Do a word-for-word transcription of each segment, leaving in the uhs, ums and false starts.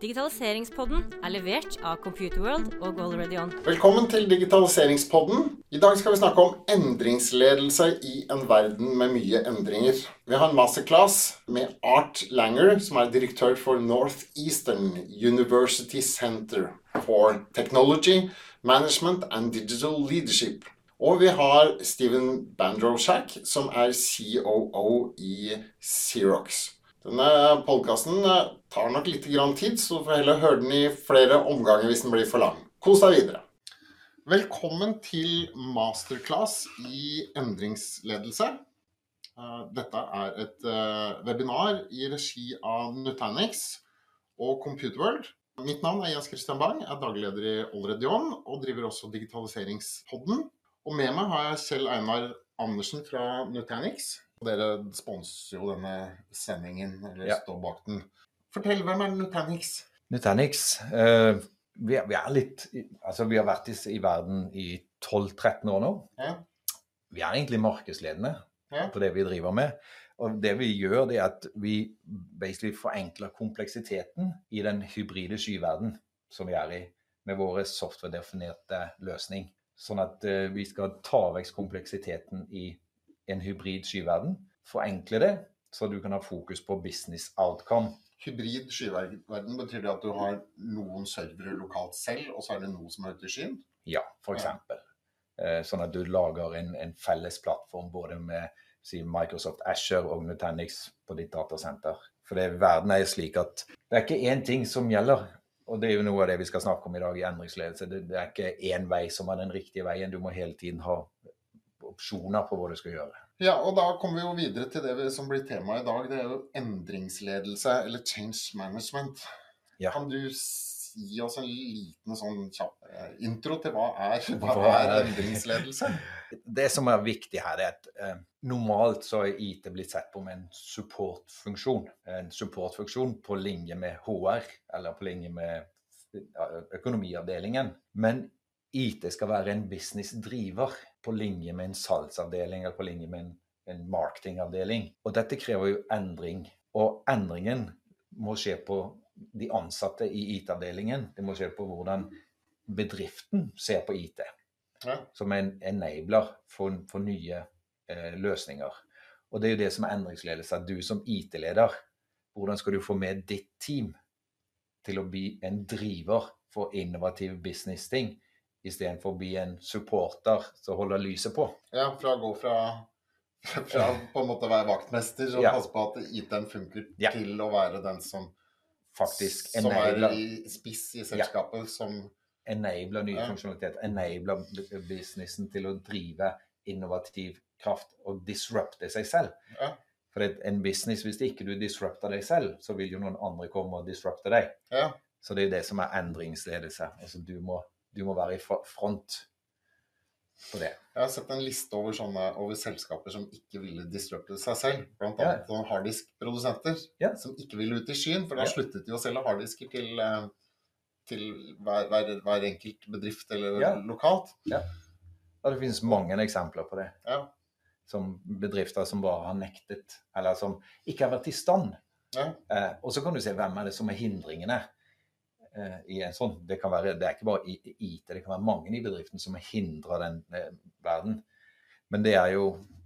Digitaliseringspodden er levert av Computerworld og GoalReady-On. Velkommen til Digitaliseringspodden. I dag skal vi snakke om endringsledelse i en verden med mye endringer. Vi har en masterclass med Art Langer, som er direktør for Northeastern University Center for Technology, Management and Digital Leadership. Og vi har Steven Bandrowczak, som er C O O i Xerox. Denne podcasten tar nok litt grann tid, så du får heller høre den i flere omganger hvis den blir for lang. Kos deg videre. Velkommen til masterclass i endringsledelse. Dette er et webinar i regi av Nutanix og Computerworld. Mitt navn er Jens Christian Bang, er dagleder i GoalReady-On og driver også digitaliseringspodden. Og med meg har jeg Kjell Einar Andersen fra Nutanix. Dere sponser jo denne sendingen, eller ja. Står bak den. Fortell, hvem er Nutanix? Nutanix, uh, vi, er, vi er litt, altså vi har vært i, i verden i tolv tretten år nå. Ja. Vi er egentlig markedsledende ja. På det vi driver med. Og det vi gjør, det er at vi basically forenkler kompleksiteten i den hybride skyverden som vi er i, med våre software-definerte løsning. Sånn at uh, vi skal ta vekk kompleksiteten i en hybrid skyverden, forenkle det, så du kan ha fokus på business outcome. Hybrid skyverden betyr det at du har noen servere lokalt selv, og så er det noe som er ute i skyen? Ja, for eksempel. Ja. Sånn at du lager en, en felles plattform både med si, Microsoft Azure og Nutanix på ditt datasenter. For det, verden er slik at det er ikke én ting som gjelder, og det er jo noe av det vi skal snakke om i dag i endringsledelse. Det, det er ikke én vei som er den riktige veien, du må hele tiden ha opsjoner på hva du skal gjøre. Ja, og da kommer vi jo videre til det som blir tema i dag. Det er jo endringsledelse, eller change management. Ja. Kan du gi oss en liten sånn kjapp intro til hva er, hva er endringsledelse? Det som er viktig her er at eh, normalt så er I T blitt sett på med en supportfunksjon. En supportfunksjon på linje med H R, eller på linje med økonomiavdelingen. Men I T skal være en business driver på linje med en salgsavdeling eller på linje med en, en marketingavdeling. Og dette krever jo endring. Og endringen må skje på de ansatte i I T-avdelingen. Det må skje på hvordan bedriften ser på I T. Ja. Som en enabler for, for nye eh, løsninger. Og det er jo det som er endringsledelse. At du som I T-leder, hvordan skal du få med ditt team til å bli en driver for innovativ business-ting? I stedet for å bli en supporter som holder lyset på. Ja, fra å gå fra, fra på en måte å være vaktmester og ja. Passe på at I T-en funker ja. Til å være den som, faktisk som er i spiss i selskapet. Ja. Som enabler nye ja. Funksjonalitet, enabler businessen til å drive innovativ kraft og disrupte seg selv. Ja. For en business, hvis ikke du disrupter deg selv, så vil jo noen andre komme og disrupte deg. Ja. Så det er det som er endringsledelse. Altså du må Du må være i front på det. Jeg har sett en liste over, sånne, over selskaper som ikke ville disrupte seg selv. Blant annet ja. Harddisk-produsenter ja. Som ikke ville ut i skyen, for da ja. Sluttet de å selge harddisker til, til hver, hver, hver enkelt bedrift eller ja. Lokalt. Ja. Og det finnes mange eksempler på det. Ja. Som bedrifter som bare har nektet, eller som ikke har vært i stand. Ja. Eh, og så kan du se hvem er det som er hindringene. I en sånn, det kan være, det er ikke bare I T, det kan være mange i bedriften som hindrer den eh, verden. Men det er jo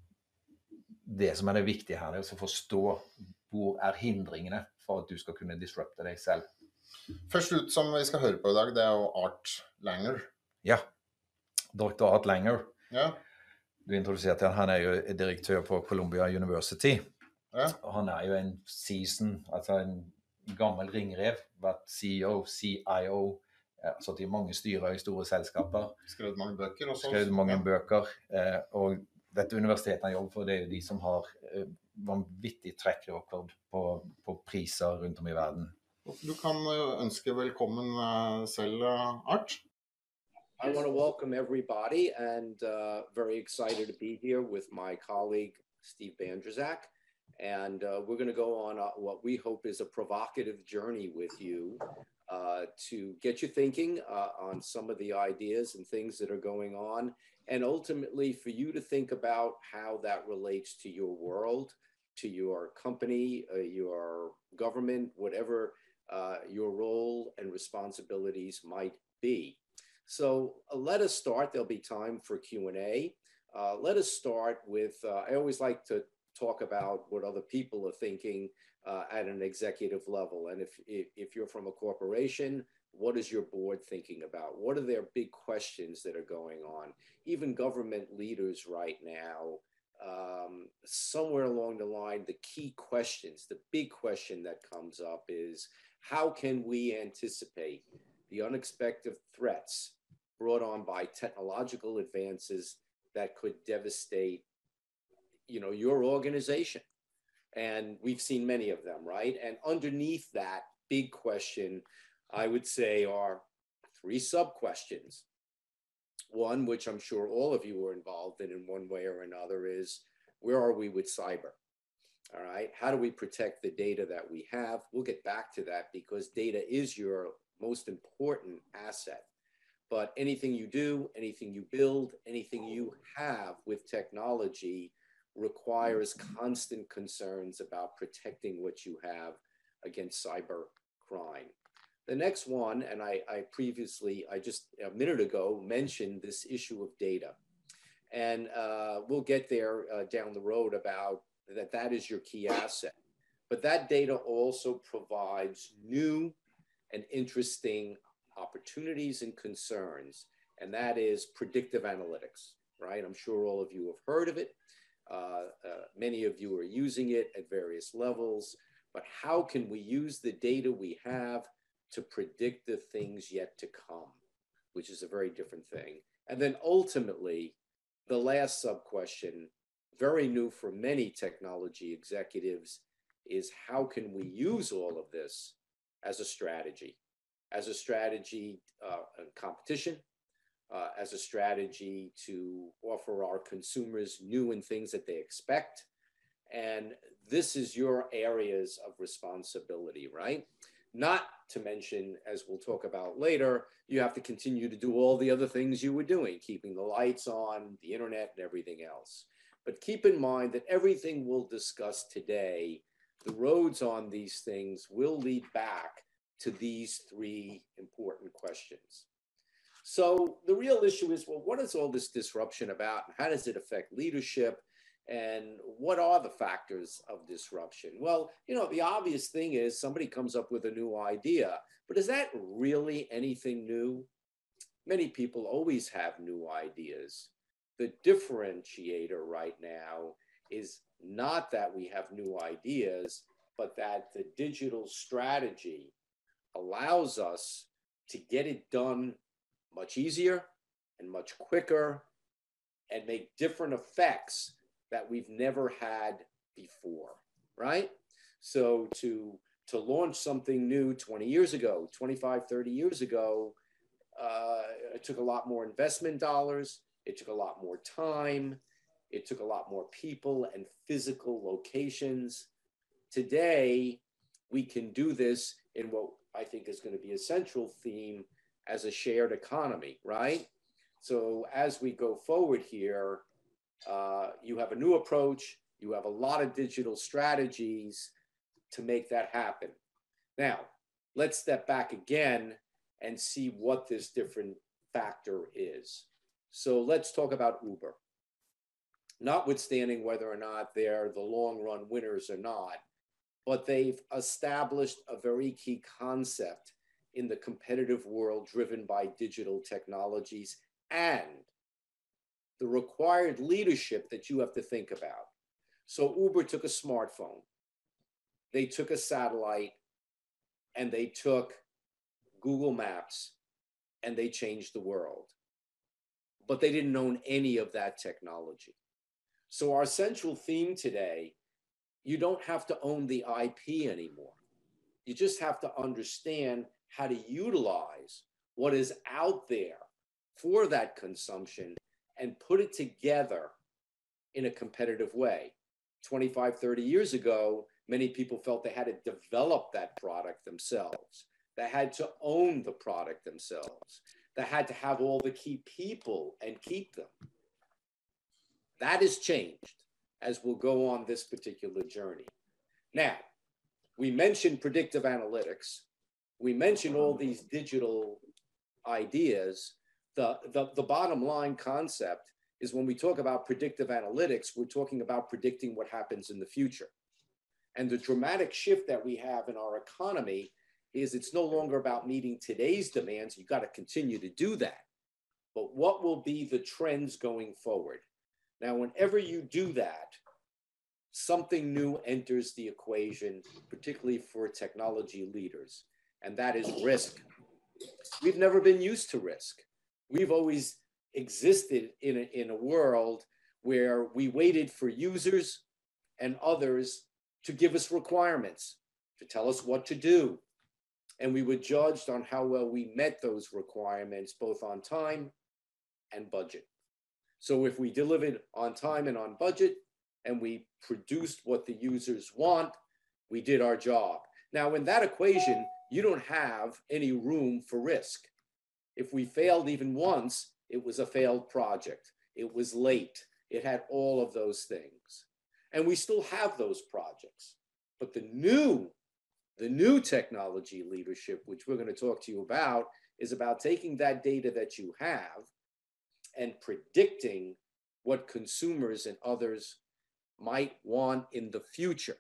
det som er det viktige her, det er å forstå hvor er hindringene for at du skal kunne disrupte deg selv. Først ut som vi skal høre på i dag, det er jo Art Langer. Ja, doktor Art Langer. Ja. Du introduserte han, han er jo direktør på Columbia University. Ja. Og han er jo en season, altså en gammel ringrev, vært C E O, C I O, ja, satt i mange styrer i store selskaper. Skrevet mange bøker også. Skrevet mange ja. Bøker, eh, og dette universitetet han jobber for, det er jo de som har eh, vanvittig trekkrekord på, på priser rundt om i verden. Du kan ønske velkommen uh, selv, uh, Art. I want to welcome everybody and uh, very excited to be here with my colleague, Steve Bandrowczak. And uh, we're going to go on a, what we hope is a provocative journey with you uh, to get you thinking uh, on some of the ideas and things that are going on, and ultimately for you to think about how that relates to your world, to your company, uh, your government, whatever uh, your role and responsibilities might be. So uh, let us start. There'll be time for Q and A. Uh, let us start with, uh, I always like to talk about what other people are thinking uh, at an executive level. And if, if, if you're from a corporation, what is your board thinking about? What are their big questions that are going on? Even government leaders right now, um, somewhere along the line, the key questions, the big question that comes up is, how can we anticipate the unexpected threats brought on by technological advances that could devastate, you know, your organization? And we've seen many of them, right? And underneath that big question, I would say, are three sub-questions. One, which I'm sure all of you are involved in in one way or another, is where are we with cyber? All right, how do we protect the data that we have? We'll get back to that because data is your most important asset. But anything you do, anything you build, anything you have with technology requires constant concerns about protecting what you have against cyber crime. The next one, and I, I previously, I just a minute ago mentioned this issue of data. And uh, we'll get there uh, down the road about that that is your key asset. But that data also provides new and interesting opportunities and concerns, and that is predictive analytics, right? I'm sure all of you have heard of it. Uh, uh, many of you are using it at various levels, but how can we use the data we have to predict the things yet to come, which is a very different thing. And then ultimately, the last sub-question, very new for many technology executives, is how can we use all of this as a strategy, as a strategy uh, in competition, uh, as a strategy to offer our consumers new and things that they expect. And this is your areas of responsibility, right? Not to mention, as we'll talk about later, you have to continue to do all the other things you were doing, keeping the lights on, the internet, and everything else. But keep in mind that everything we'll discuss today, the roads on these things will lead back to these three important questions. So the real issue is, well, what is all this disruption about? How does it affect leadership? And what are the factors of disruption? Well, you know, the obvious thing is somebody comes up with a new idea, but is that really anything new? Many people always have new ideas. The differentiator right now is not that we have new ideas, but that the digital strategy allows us to get it done much easier and much quicker and make different effects that we've never had before, right? So to, to launch something new twenty years ago, twenty-five, thirty years ago, uh, it took a lot more investment dollars, it took a lot more time, it took a lot more people and physical locations. Today, we can do this in what I think is going to be a central theme as a shared economy, right? So as we go forward here, uh, you have a new approach, you have a lot of digital strategies to make that happen. Now, let's step back again and see what this different factor is. So let's talk about Uber. Notwithstanding whether or not they're the long run winners or not, but they've established a very key concept in the competitive world driven by digital technologies and the required leadership that you have to think about. So Uber took a smartphone, they took a satellite, and they took Google Maps, and they changed the world. But they didn't own any of that technology. So our central theme today, you don't have to own the I P anymore. You just have to understand how to utilize what is out there for that consumption and put it together in a competitive way. twenty-five, thirty years ago, many people felt they had to develop that product themselves. They had to own the product themselves. They had to have all the key people and keep them. That has changed as we'll go on this particular journey. Now, we mentioned predictive analytics. we mention all these digital ideas. The, the, the bottom line concept is when we talk about predictive analytics, we're talking about predicting what happens in the future. And the dramatic shift that we have in our economy is it's no longer about meeting today's demands. You've got to continue to do that. But what will be the trends going forward? Now, whenever you do that, something new enters the equation, particularly for technology leaders, and that is risk. We've never been used to risk. We've always existed in a, in a world where we waited for users and others to give us requirements, to tell us what to do. And we were judged on how well we met those requirements, both on time and budget. So if we delivered on time and on budget, and we produced what the users want, we did our job. Now, in that equation, you don't have any room for risk. If we failed even once, it was a failed project. It was late. It had all of those things. And we still have those projects. But the new, the new technology leadership, which we're going to talk to you about, is about taking that data that you have and predicting what consumers and others might want in the future.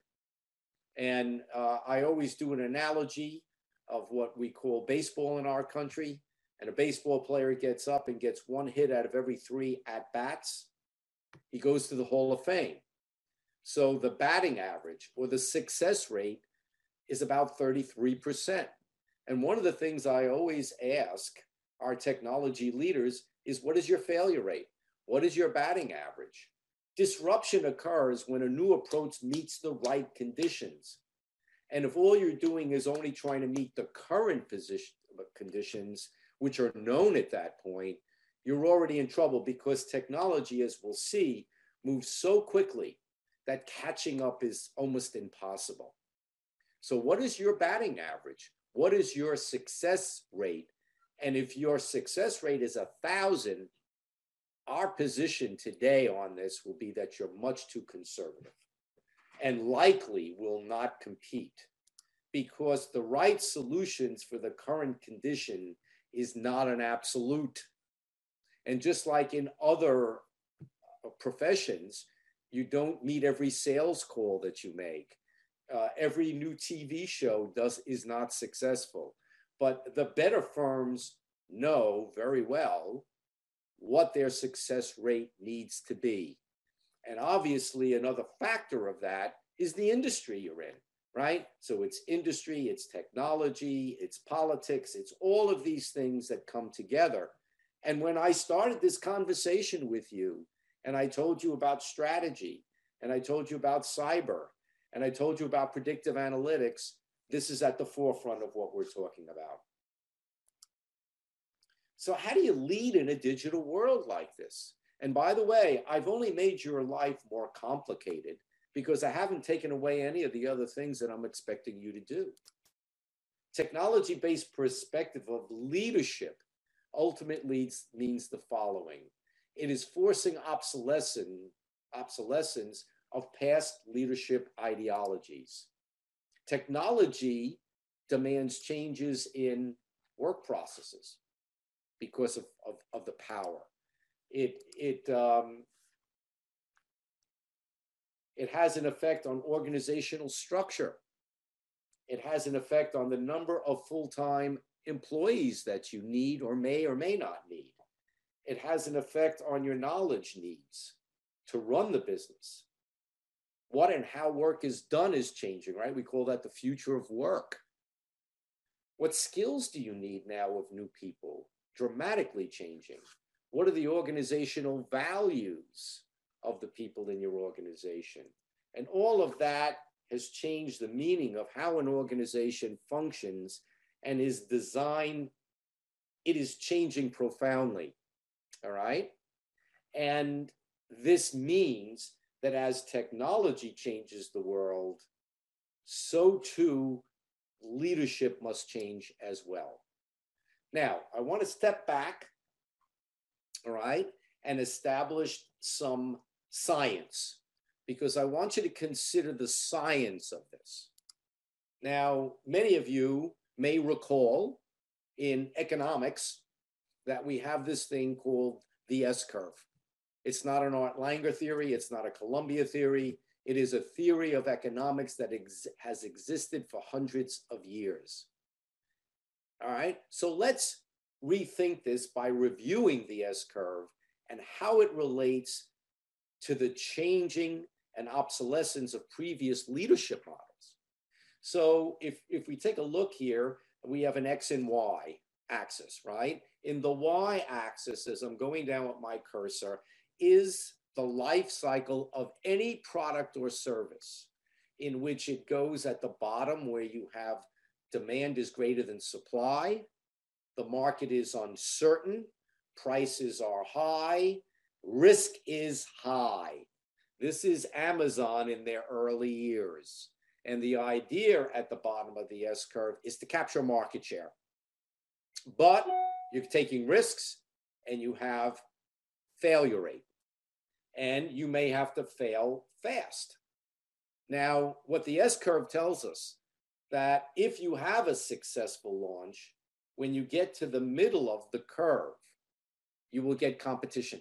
And uh, I always do an analogy of what we call baseball in our country. And a baseball player gets up and gets one hit out of every three at-bats. He goes to the Hall of Fame. So the batting average or the success rate is about thirty-three percent. And one of the things I always ask our technology leaders is, what is your failure rate? What is your batting average? Disruption occurs when a new approach meets the right conditions. And if all you're doing is only trying to meet the current position, conditions, which are known at that point, you're already in trouble, because technology, as we'll see, moves so quickly that catching up is almost impossible. So what is your batting average? What is your success rate? And if your success rate is a thousand, our position today on this will be that you're much too conservative and likely will not compete, because the right solutions for the current condition is not an absolute. And just like in other professions, you don't meet every sales call that you make. Uh, every new T V show does is not successful. But the better firms know very well what their success rate needs to be. And obviously another factor of that is the industry you're in, right? So it's industry, it's technology, it's politics, it's all of these things that come together. And when I started this conversation with you, and I told you about strategy, and I told you about cyber, and I told you about predictive analytics, this is at the forefront of what we're talking about. So how do you lead in a digital world like this? And by the way, I've only made your life more complicated because I haven't taken away any of the other things that I'm expecting you to do. Technology-based perspective of leadership ultimately means the following. It is forcing obsolescence, obsolescence of past leadership ideologies. Technology demands changes in work processes because of, of, of the power. It, it, um, it has an effect on organizational structure. It has an effect on the number of full-time employees that you need or may or may not need. It has an effect on your knowledge needs to run the business. What and how work is done is changing, right? We call that the future of work. What skills do you need now of new people? Dramatically changing. What are the organizational values of the people in your organization? And all of that has changed the meaning of how an organization functions and is designed. It is changing profoundly, all right? And this means that as technology changes the world, so too leadership must change as well. Now, I want to step back, all right, and establish some science, because I want you to consider the science of this. Now, many of you may recall in economics that we have this thing called the S-curve. It's not an Art Langer theory. It's not a Columbia theory. It is a theory of economics that ex- has existed for hundreds of years. All right, so let's rethink this by reviewing the S-curve and how it relates to the changing and obsolescence of previous leadership models. So if, if we take a look here, we have an X and Y axis, right? In the Y axis, as I'm going down with my cursor, is the life cycle of any product or service, in which it goes at the bottom where you have demand is greater than supply, the market is uncertain, prices are high, risk is high. This is Amazon in their early years. And the idea at the bottom of the S-curve is to capture market share. But you're taking risks and you have failure rate. And you may have to fail fast. Now, what the S-curve tells us, that if you have a successful launch, when you get to the middle of the curve, you will get competition.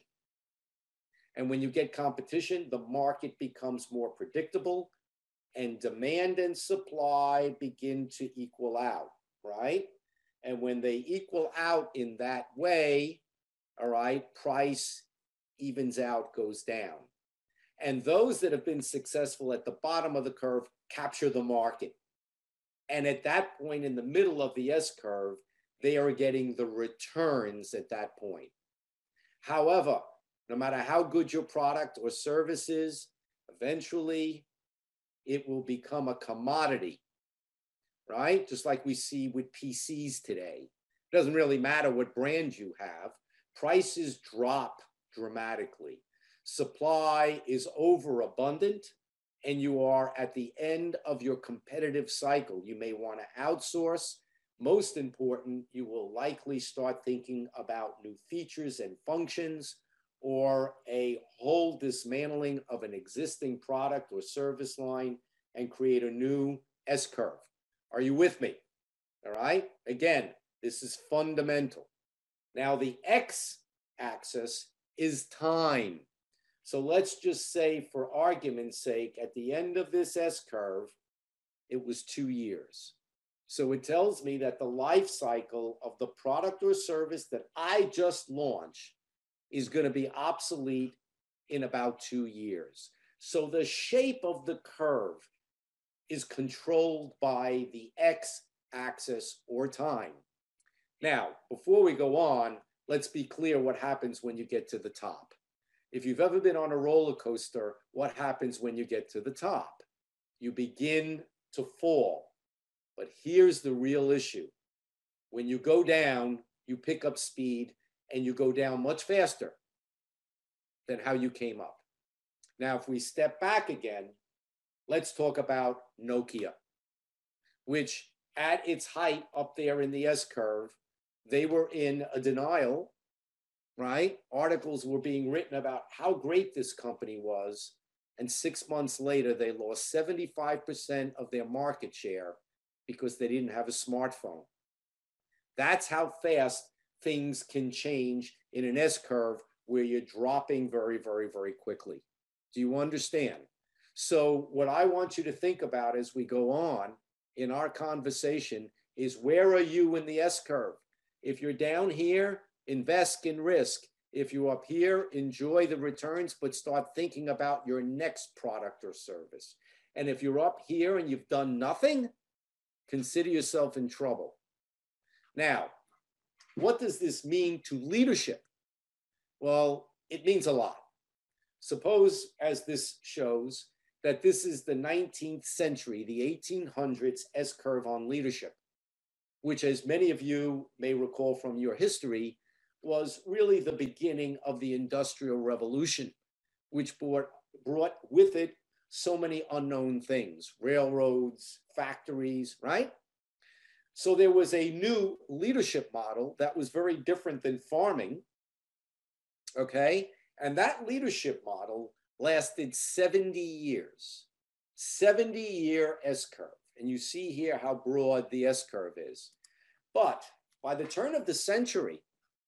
And when you get competition, the market becomes more predictable and demand and supply begin to equal out, right? And when they equal out in that way, all right, price evens out, goes down. And those that have been successful at the bottom of the curve capture the market. And at that point in the middle of the S-curve, they are getting the returns at that point. However, no matter how good your product or service is, eventually it will become a commodity, right? Just like we see with P Cs today. It doesn't really matter what brand you have. Prices drop dramatically. Supply is overabundant, and you are at the end of your competitive cycle. You may want to outsource. Most important, you will likely start thinking about new features and functions, or a whole dismantling of an existing product or service line and create a new S-curve. Are you with me? All right. Again, this is fundamental. Now, the X-axis is time. So let's just say, for argument's sake, at the end of this S-curve, it was two years. So it tells me that the life cycle of the product or service that I just launched is going to be obsolete in about two years. So the shape of the curve is controlled by the X-axis or time. Now, before we go on, let's be clear what happens when you get to the top. If you've ever been on a roller coaster, what happens when you get to the top? You begin to fall. But here's the real issue. When you go down, you pick up speed and you go down much faster than how you came up. Now, if we step back again, let's talk about Nokia, which at its height up there in the S-curve, they were in a denial, right? Articles were being written about how great this company was. And six months later, they lost seventy-five percent of their market share because they didn't have a smartphone. That's how fast things can change in an S-curve where you're dropping very, very, very quickly. Do you understand? So what I want you to think about as we go on in our conversation is, where are you in the S-curve? If you're down here, invest in risk. If you're up here, enjoy the returns, but start thinking about your next product or service. And if you're up here and you've done nothing, consider yourself in trouble. Now, what does this mean to leadership? Well, it means a lot. Suppose, as this shows, that this is the nineteenth century, the eighteen hundreds S-curve on leadership, which, as many of you may recall from your history, was really the beginning of the Industrial Revolution, which brought, brought with it so many unknown things, railroads, factories, right? So there was a new leadership model that was very different than farming, okay? And that leadership model lasted seventy years, seventy year S-curve. And you see here how broad the S-curve is. But by the turn of the century,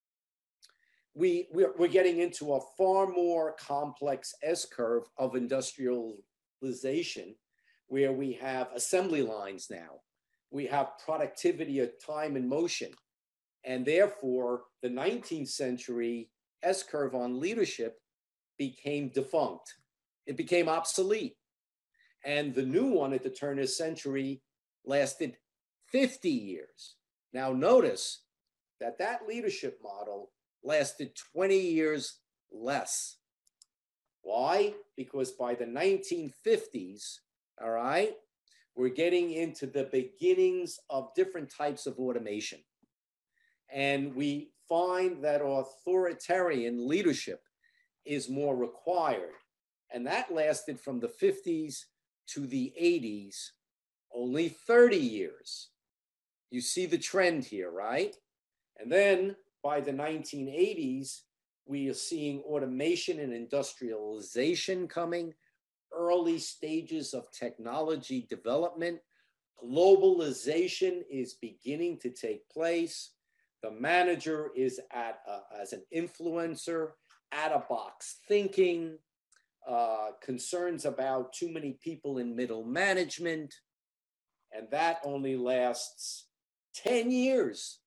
we, we're, we're getting into a far more complex S-curve of industrialization, where we have assembly lines now. We have productivity of time and motion. And therefore, the nineteenth century S-curve on leadership became defunct. It became obsolete. And the new one at the turn of the century lasted fifty years. Now notice that that leadership model lasted twenty years less. Why? Because by the nineteen fifties, all right, we're getting into the beginnings of different types of automation. And we find that authoritarian leadership is more required. And that lasted from the fifties to the eighties, only thirty years. You see the trend here, right? And then by the nineteen eighties, we are seeing automation and industrialization coming, early stages of technology development. Globalization is beginning to take place. The manager is at a, as an influencer, out-of-box thinking, uh, concerns about too many people in middle management, and that only lasts ten years.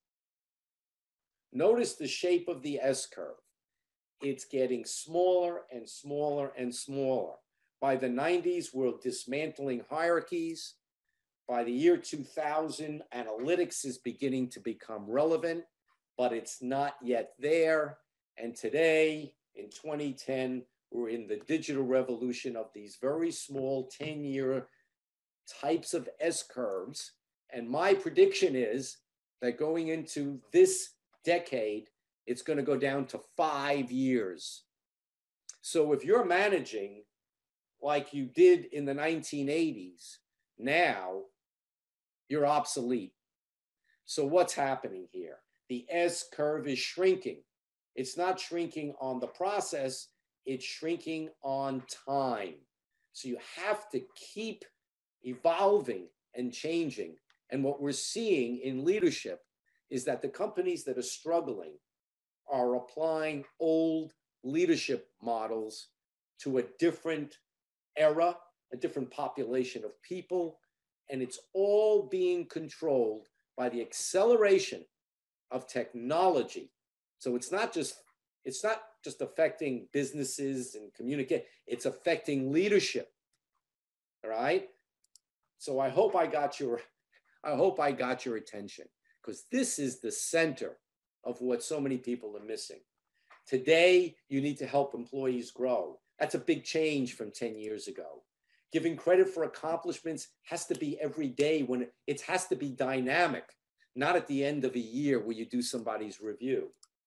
Notice the shape of the S-curve. It's getting smaller and smaller and smaller. By the nineties, we're dismantling hierarchies. By the year two thousand, analytics is beginning to become relevant, but it's not yet there. And today, in twenty ten, we're in the digital revolution of these very small ten-year types of S-curves. And my prediction is that going into this decade, it's going to go down to five years. So if you're managing like you did in the nineteen eighties, now you're obsolete. So what's happening here? The S-curve is shrinking. It's not shrinking on the process, it's shrinking on time. So you have to keep evolving and changing. And what we're seeing in leadership is that the companies that are struggling are applying old leadership models to a different era, a different population of people, and it's all being controlled by the acceleration of technology. So it's not just it's not just affecting businesses and communicate, it's affecting leadership. All right? So I hope I got your I hope I got your attention, because this is the center of what so many people are missing. Today, you need to help employees grow. That's a big change from ten years ago. Giving credit for accomplishments has to be every day, when it, it has to be dynamic, not at the end of a year where you do somebody's review.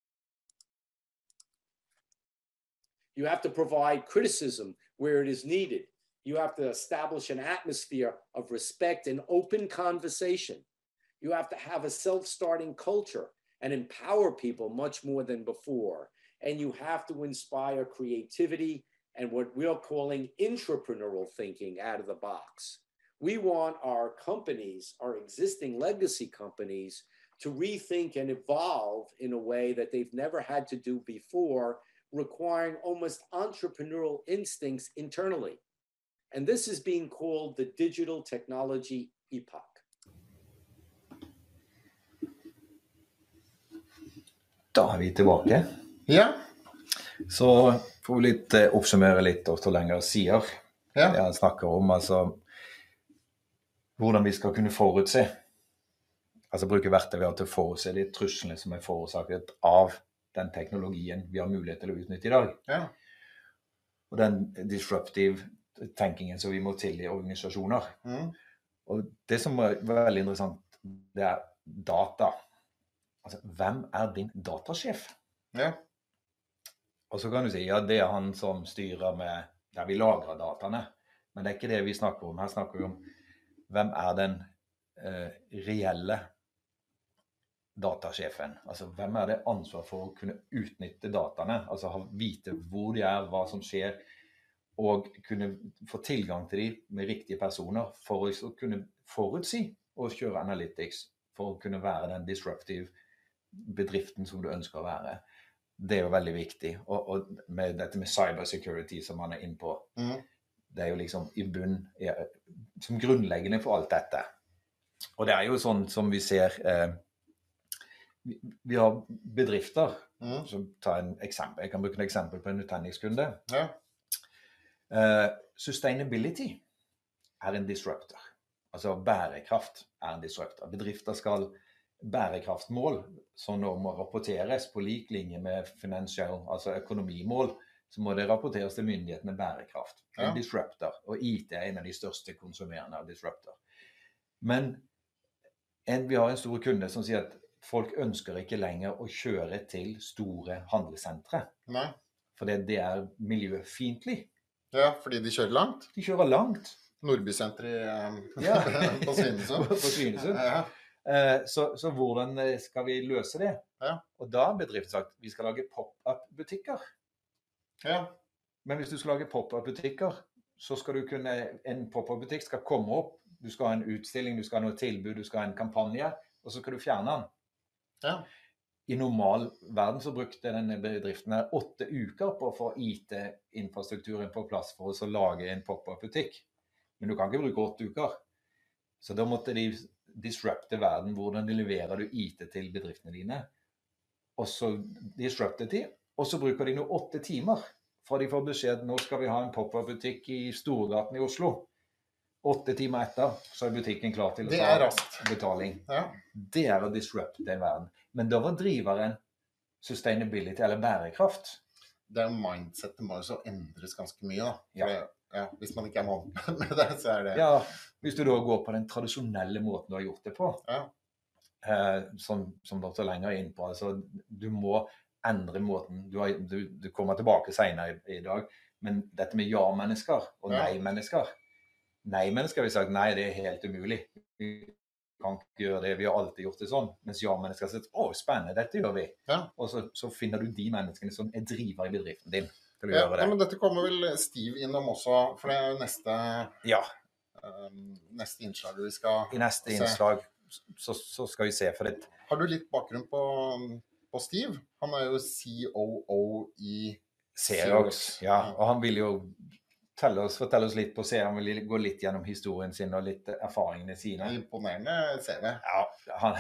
You have to provide criticism where it is needed. You have to establish an atmosphere of respect and open conversation. You have to have a self-starting culture and empower people much more than before. And you have to inspire creativity and what we're calling intrapreneurial thinking out of the box. We want our companies, our existing legacy companies, to rethink and evolve in a way that they've never had to do before, requiring almost entrepreneurial instincts internally. And this is being called the digital technology epoch. Da er vi tilbake. Ja. Så får vi litt eh, oppsummere litt og så lenger sider. Ja. Det han snakker om, altså hvordan vi skal kunne forutse, altså bruke verktøyer til å forutse de truslene som er forårsaket av den teknologien vi har mulighet til å utnytte i dag. Ja. Og den disruptive tenkingen som vi må til i organisasjoner. Mm. Og det som er veldig interessant, det er data. Altså, hvem er din datasjef? Ja. Og så kan du si, ja, det er han som styrer med, der vi lagrer dataene. Men det er ikke det vi snakker om. Her snakker vi om, hvem er den eh, reelle datasjefen? Altså, hvem er det ansvar for å kunne utnytte dataene? Altså, vite hvor de er, hva som skjer, og kunne få tilgang til de med riktige personer for å kunne forutsi og kjøre analytics, for å kunne være den disruptive bedriften som du ønsker å være. Det er jo veldig viktig. Og, og med dette med cybersecurity som man er inne på, mm. det er jo liksom i bunn, er, som grunnleggende for alt dette. Og det er jo sånn som vi ser, eh, vi, vi har bedrifter, mm. som tar en eksempel, jeg kan bruke et eksempel på en utdanningskunde. Ja. Uh, sustainability er en disruptor. Altså bærekraft er en disruptor. Bedrifter skal bærekraftmål, som nå må rapporteres på lik linje med financial, altså økonomimål, så må det rapporteres til myndighetene bærekraft. En ja. Disruptor, og I T er en av de største konsumerende av disruptor. Men en, vi har en stor kunde som sier at folk ønsker ikke lenger å kjøre til store handlesentre. Nei. For det, det er miljøfiendtlig. Ja, fordi de kjører langt. De kjører langt. Nordbysenter i, um, ja. på Svinesund. på Svinesund. Ja. Uh, så, så hvordan skal vi løse det? Ja. Og da har bedriften sagt, vi skal lage pop-up-butikker. Ja. Men hvis du skal lage pop-up-butikker, så skal du kunne, en pop-up-butikk skal komme opp, du skal ha en utstilling, du skal ha noe tilbud, du skal ha en kampanje, og så skal du fjerne den. Ja. I normal verden så brukte denne bedriften her åtte uker på å få I T-infrastrukturen på plass for å lage en pop-up-butikk. Men du kan ikke bruke åtte uker. Så da måtte de disrupte verden, hvordan de leverer du I T til bedriftene dine. Og så disrupte de, og så bruker de nå åtte timer fra de får beskjed, nå skal vi ha en pop-up-butikk i Storgaten i Oslo. Åtte timer etter, så er butikken klar til å ta betaling. Ja. Det er å disrupte den verden. Men da var driveren sustainability, eller bærekraft. Det er jo mindsetet må jo så endres ganske mye da. Ja. Det, ja, hvis man ikke er vant med det, så er det... Ja, hvis du da går på den tradisjonelle måten du har gjort det på, ja. eh, som, som du også lenger inn på, altså du må endre måten, du, har, du, du kommer tilbake senere i, i dag, men dette med ja-mennesker og ja. Nei-mennesker, nei-mennesker har vi sagt, nei, det er helt umulig. Vi kan ikke gjøre det, vi har alltid gjort det sånn. Mens ja-mennesker har sagt, å, spennende, dette gjør vi. Ja. Og så, så finner du de menneskene som er driver i bedriften din til å ja, gjøre det. Ja, men dette kommer vel Steve innom også, for det er jo neste, ja. um, neste innslag vi skal I neste se. Innslag så, så skal vi se for det. Har du litt bakgrunn på, på Steve? Han er jo C O O i Xerox, ja, og han vil jo Tell oss, fortell oss litt på C, han vil gå litt gjennom historien sin og litt erfaringene sine. Imponerende C V. Ja, han,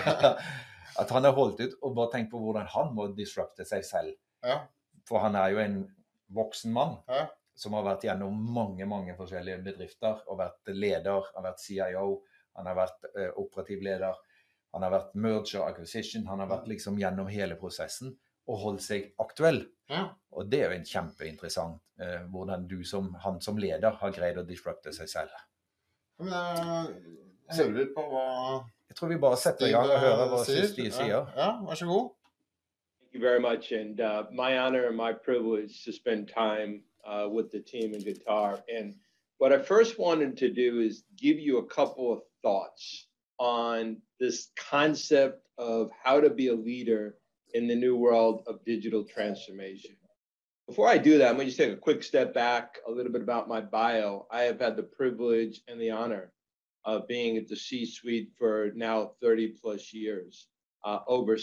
at han har holdt ut og bare tenkt på hvordan han må disrupte seg selv. Ja. For han er jo en voksen mann ja. Som har vært gjennom mange, mange forskjellige bedrifter, og vært leder, har vært C I O, han har vært uh, operativ leder, han har vært merger acquisition, han har vært liksom gjennom hele prosessen og holdt seg aktuell. Ja. Og det er jo en kjempeinteressant eh, hvordan du som, han som leder har greid å disrupte seg selv. Men jeg, jeg hører på hva Jeg tror vi bare setter i gang og hører hva Steve sier. Ja, ja, vær så god. Thank you very much, and uh, my honor and my privilege to spend time uh, with the team in Qatar. And what I first wanted to do is give you a couple of thoughts on this concept of how to be a leader in the new world of digital transformation. Before I do that, I'm going to just take a quick step back, a little bit about my bio. I have had the privilege and the honor of being at the C-suite for now thirty plus years, uh, over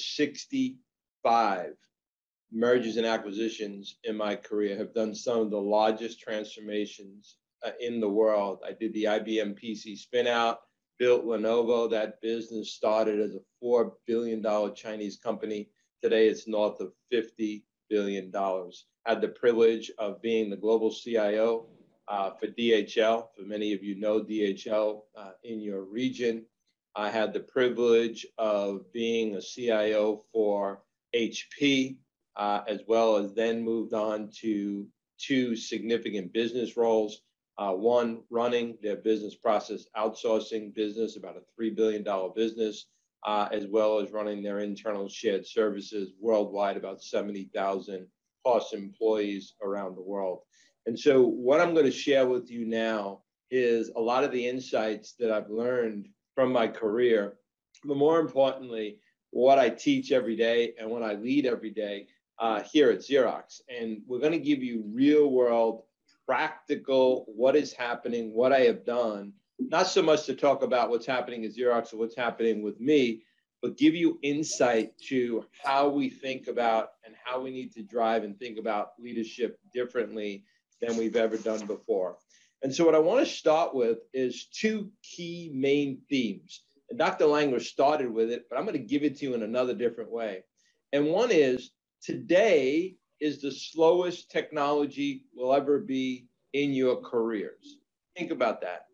sixty-five mergers and acquisitions in my career, have done some of the largest transformations uh, in the world. I did the I B M P C spin out, built Lenovo. That business started as a four billion dollar Chinese company. Today, it's north of fifty billion dollars. Had the privilege of being the global C I O uh, for D H L. For many of you know D H L uh, in your region. I had the privilege of being a C I O for H P, uh, as well as then moved on to two significant business roles. Uh, one, running their business process outsourcing business, about a three billion dollar business. Uh, as well as running their internal shared services worldwide, about seventy thousand plus employees around the world. And so what I'm going to share with you now is a lot of the insights that I've learned from my career, but more importantly, what I teach every day and what I lead every day uh, here at Xerox. And we're going to give you real world practical, what is happening, what I have done, not so much to talk about what's happening at Xerox or what's happening with me, but give you insight to how we think about and how we need to drive and think about leadership differently than we've ever done before. And so what I want to start with is two key main themes. And Doctor Langer started with it, but I'm going to give it to you in another different way. And one is, today is the slowest technology will ever be in your careers. Think about that.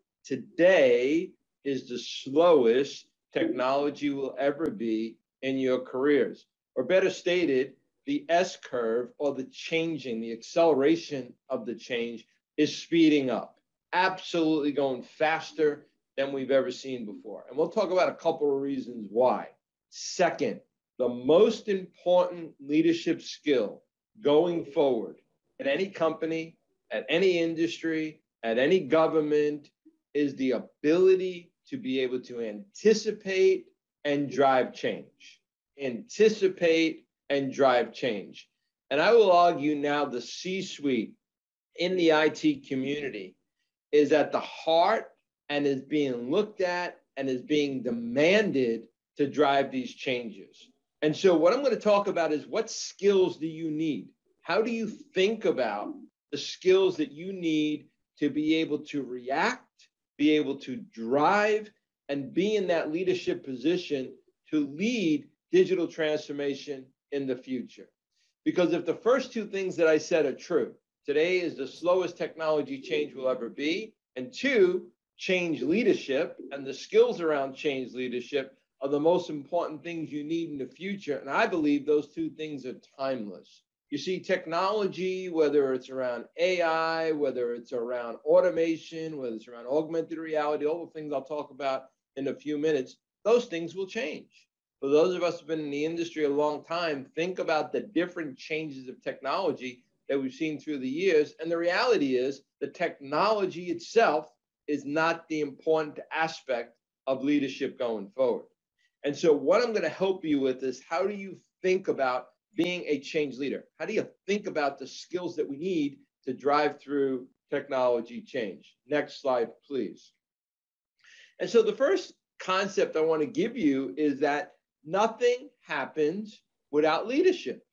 Today is the slowest technology will ever be in your careers. Or better stated, the S curve, or the changing, the acceleration of the change, is speeding up. Absolutely going faster than we've ever seen before. And we'll talk about a couple of reasons why. Second, the most important leadership skill going forward at any company, at any industry, at any government, is the ability to be able to anticipate and drive change. Anticipate and drive change. And I will argue now the C-suite in the I T community is at the heart and is being looked at and is being demanded to drive these changes. And so what I'm going to talk about is, what skills do you need? How do you think about the skills that you need to be able to react, be able to drive, and be in that leadership position to lead digital transformation in the future? Because if the first two things that I said are true, today is the slowest technology change will ever be, and two, change leadership and the skills around change leadership are the most important things you need in the future. And I believe those two things are timeless. You see, technology, whether it's around A I, whether it's around automation, whether it's around augmented reality, all the things I'll talk about in a few minutes, those things will change. For those of us who've been in the industry a long time, think about the different changes of technology that we've seen through the years. And the reality is, the technology itself is not the important aspect of leadership going forward. And so what I'm going to help you with is, how do you think about being a change leader? How do you think about the skills that we need to drive through technology change? Next slide, please. And so the first concept I want to give you is that nothing happens without leadership.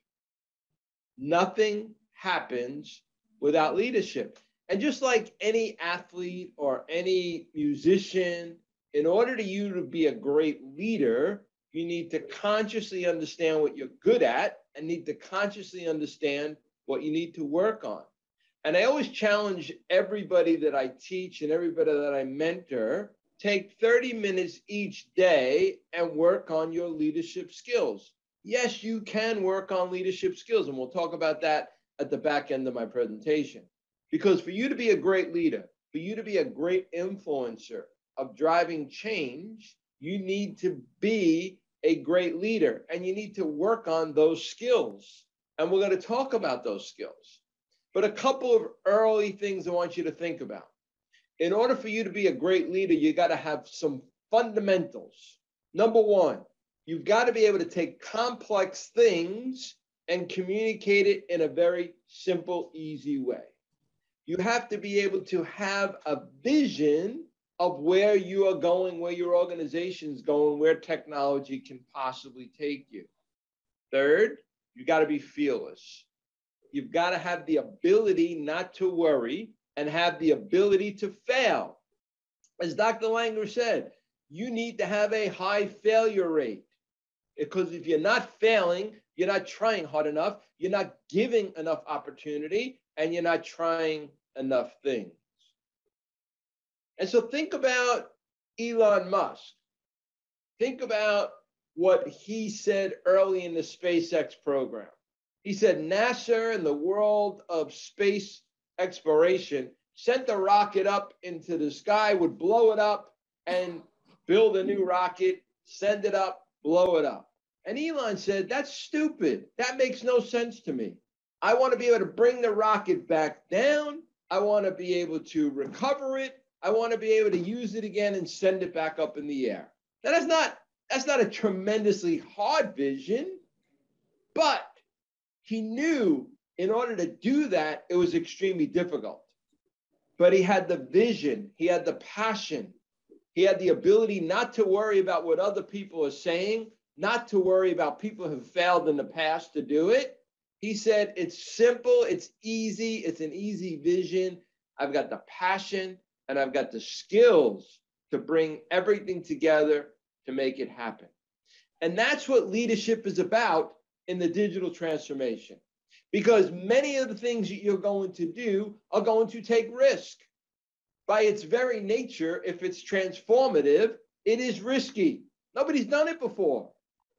Nothing happens without leadership. And just like any athlete or any musician, in order to you to be a great leader, you need to consciously understand what you're good at and need to consciously understand what you need to work on. And I always challenge everybody that I teach and everybody that I mentor, take thirty minutes each day and work on your leadership skills. Yes, you can work on leadership skills, and we'll talk about that at the back end of my presentation. Because for you to be a great leader, for you to be a great influencer of driving change, you need to be a great leader, and you need to work on those skills. And we're going to talk about those skills. But a couple of early things I want you to think about. In order for you to be a great leader, you got to have some fundamentals. Number one, you've got to be able to take complex things and communicate it in a very simple, easy way. You have to be able to have a vision of where you are going, where your organization is going, where technology can possibly take you. Third, you got to be fearless. You've got to have the ability not to worry and have the ability to fail. As Doctor Langer said, you need to have a high failure rate, because if you're not failing, you're not trying hard enough, you're not giving enough opportunity, and you're not trying enough things. And so think about Elon Musk. Think about what he said early in the SpaceX program. He said NASA and the world of space exploration sent the rocket up into the sky, would blow it up and build a new rocket, send it up, blow it up. And Elon said, that's stupid. That makes no sense to me. I want to be able to bring the rocket back down. I want to be able to recover it. I want to be able to use it again and send it back up in the air. Now, that's not, that's not a tremendously hard vision, but he knew in order to do that, it was extremely difficult. but he had the vision, he had the passion, he had the ability not to worry about what other people are saying, not to worry about people who have failed in the past to do it. He said, it's simple, it's easy, it's an easy vision. I've got the passion and I've got the skills to bring everything together to make it happen. And that's what leadership is about in the digital transformation. Because many of the things that you're going to do are going to take risk. By its very nature, if it's transformative, it is risky. Nobody's done it before.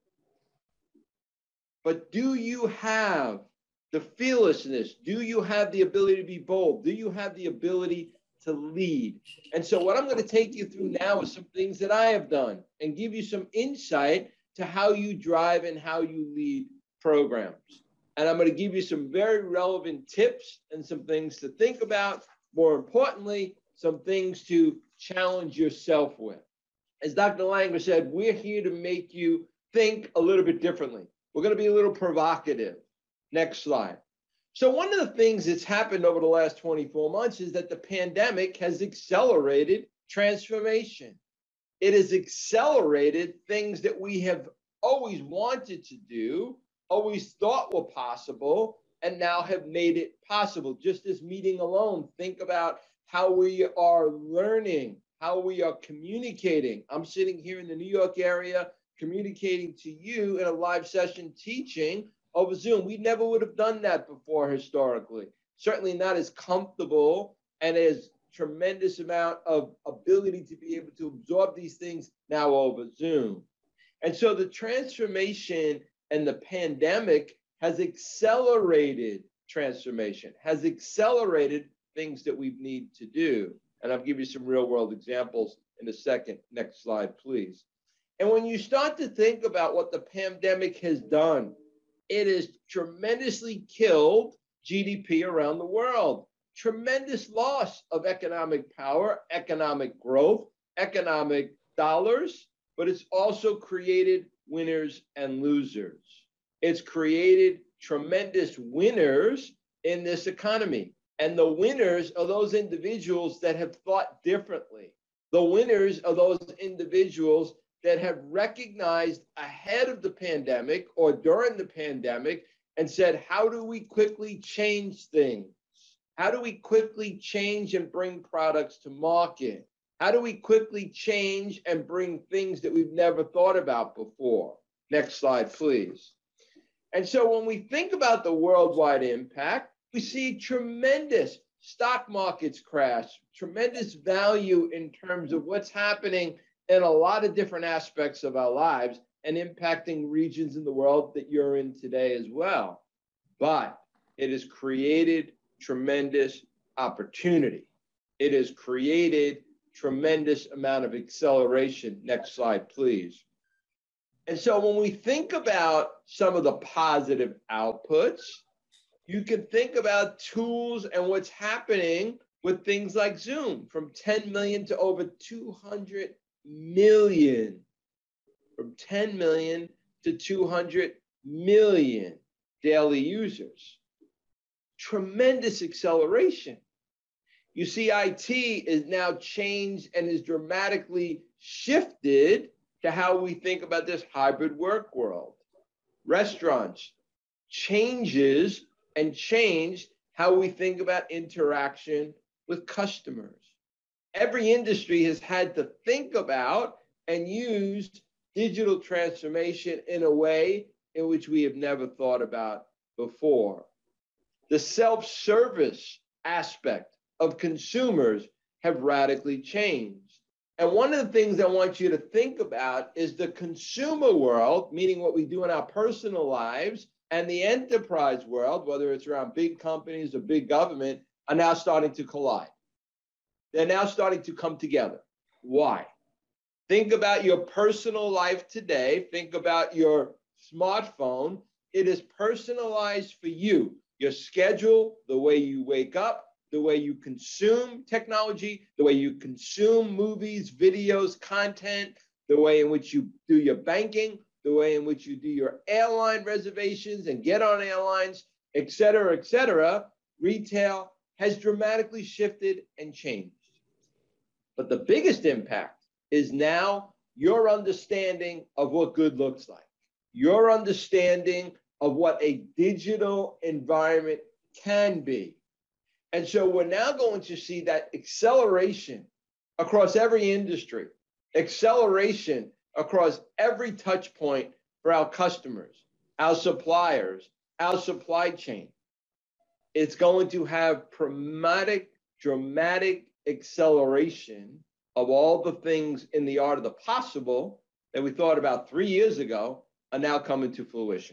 But do you have the fearlessness? Do you have the ability to be bold? Do you have the ability to lead? And so what I'm going to take you through now is some things that I have done and give you some insight to how you drive and how you lead programs. And I'm going to give you some very relevant tips and some things to think about. More importantly, some things to challenge yourself with. As Doctor Langer said, we're here to make you think a little bit differently. We're going to be a little provocative. Next slide. So one of the things that's happened over the last twenty-four months is that the pandemic has accelerated transformation. It has accelerated things that we have always wanted to do, always thought were possible, and now have made it possible. Just this meeting alone, think about how we are learning, how we are communicating. I'm sitting here in the New York area communicating to you in a live session teaching over Zoom. We never would have done that before historically. Certainly not as comfortable and as tremendous amount of ability to be able to absorb these things now over Zoom. And so the transformation and the pandemic has accelerated transformation, has accelerated things that we need to do. And I'll give you some real world examples in a second. Next slide, please. And when you start to think about what the pandemic has done, it has tremendously killed G D P around the world. Tremendous loss of economic power, economic growth, economic dollars, but it's also created winners and losers. It's created tremendous winners in this economy. And the winners are those individuals that have thought differently. The winners are those individuals that have recognized ahead of the pandemic or during the pandemic and said, how do we quickly change things? How do we quickly change and bring products to market? How do we quickly change and bring things that we've never thought about before? Next slide, please. And so when we think about the worldwide impact, we see tremendous stock markets crash, tremendous value in terms of what's happening in a lot of different aspects of our lives and impacting regions in the world that you're in today as well. But it has created tremendous opportunity. It has created tremendous amount of acceleration. Next slide, please. And so when we think about some of the positive outputs, you can think about tools and what's happening with things like Zoom, from ten million to over two hundred million, from ten million to two hundred million daily users. Tremendous acceleration. You see, I T is now changed and is dramatically shifted to how we think about this hybrid work world. Restaurants changes and changed how we think about interaction with customers. Every industry has had to think about and used digital transformation in a way in which we have never thought about before. The self-service aspect of consumers have radically changed. And one of the things I want you to think about is the consumer world, meaning what we do in our personal lives, and the enterprise world, whether it's around big companies or big government, are now starting to collide. They're now starting to come together. Why? Think about your personal life today. Think about your smartphone. It is personalized for you. Your schedule, the way you wake up, the way you consume technology, the way you consume movies, videos, content, the way in which you do your banking, the way in which you do your airline reservations and get on airlines, et cetera, et cetera, retail, has dramatically shifted and changed. But the biggest impact is now your understanding of what good looks like, your understanding of what a digital environment can be. And so we're now going to see that acceleration across every industry, acceleration across every touch point for our customers, our suppliers, our supply chain. It's going to have dramatic, dramatic acceleration of all the things in the art of the possible that we thought about three years ago are now coming to fruition,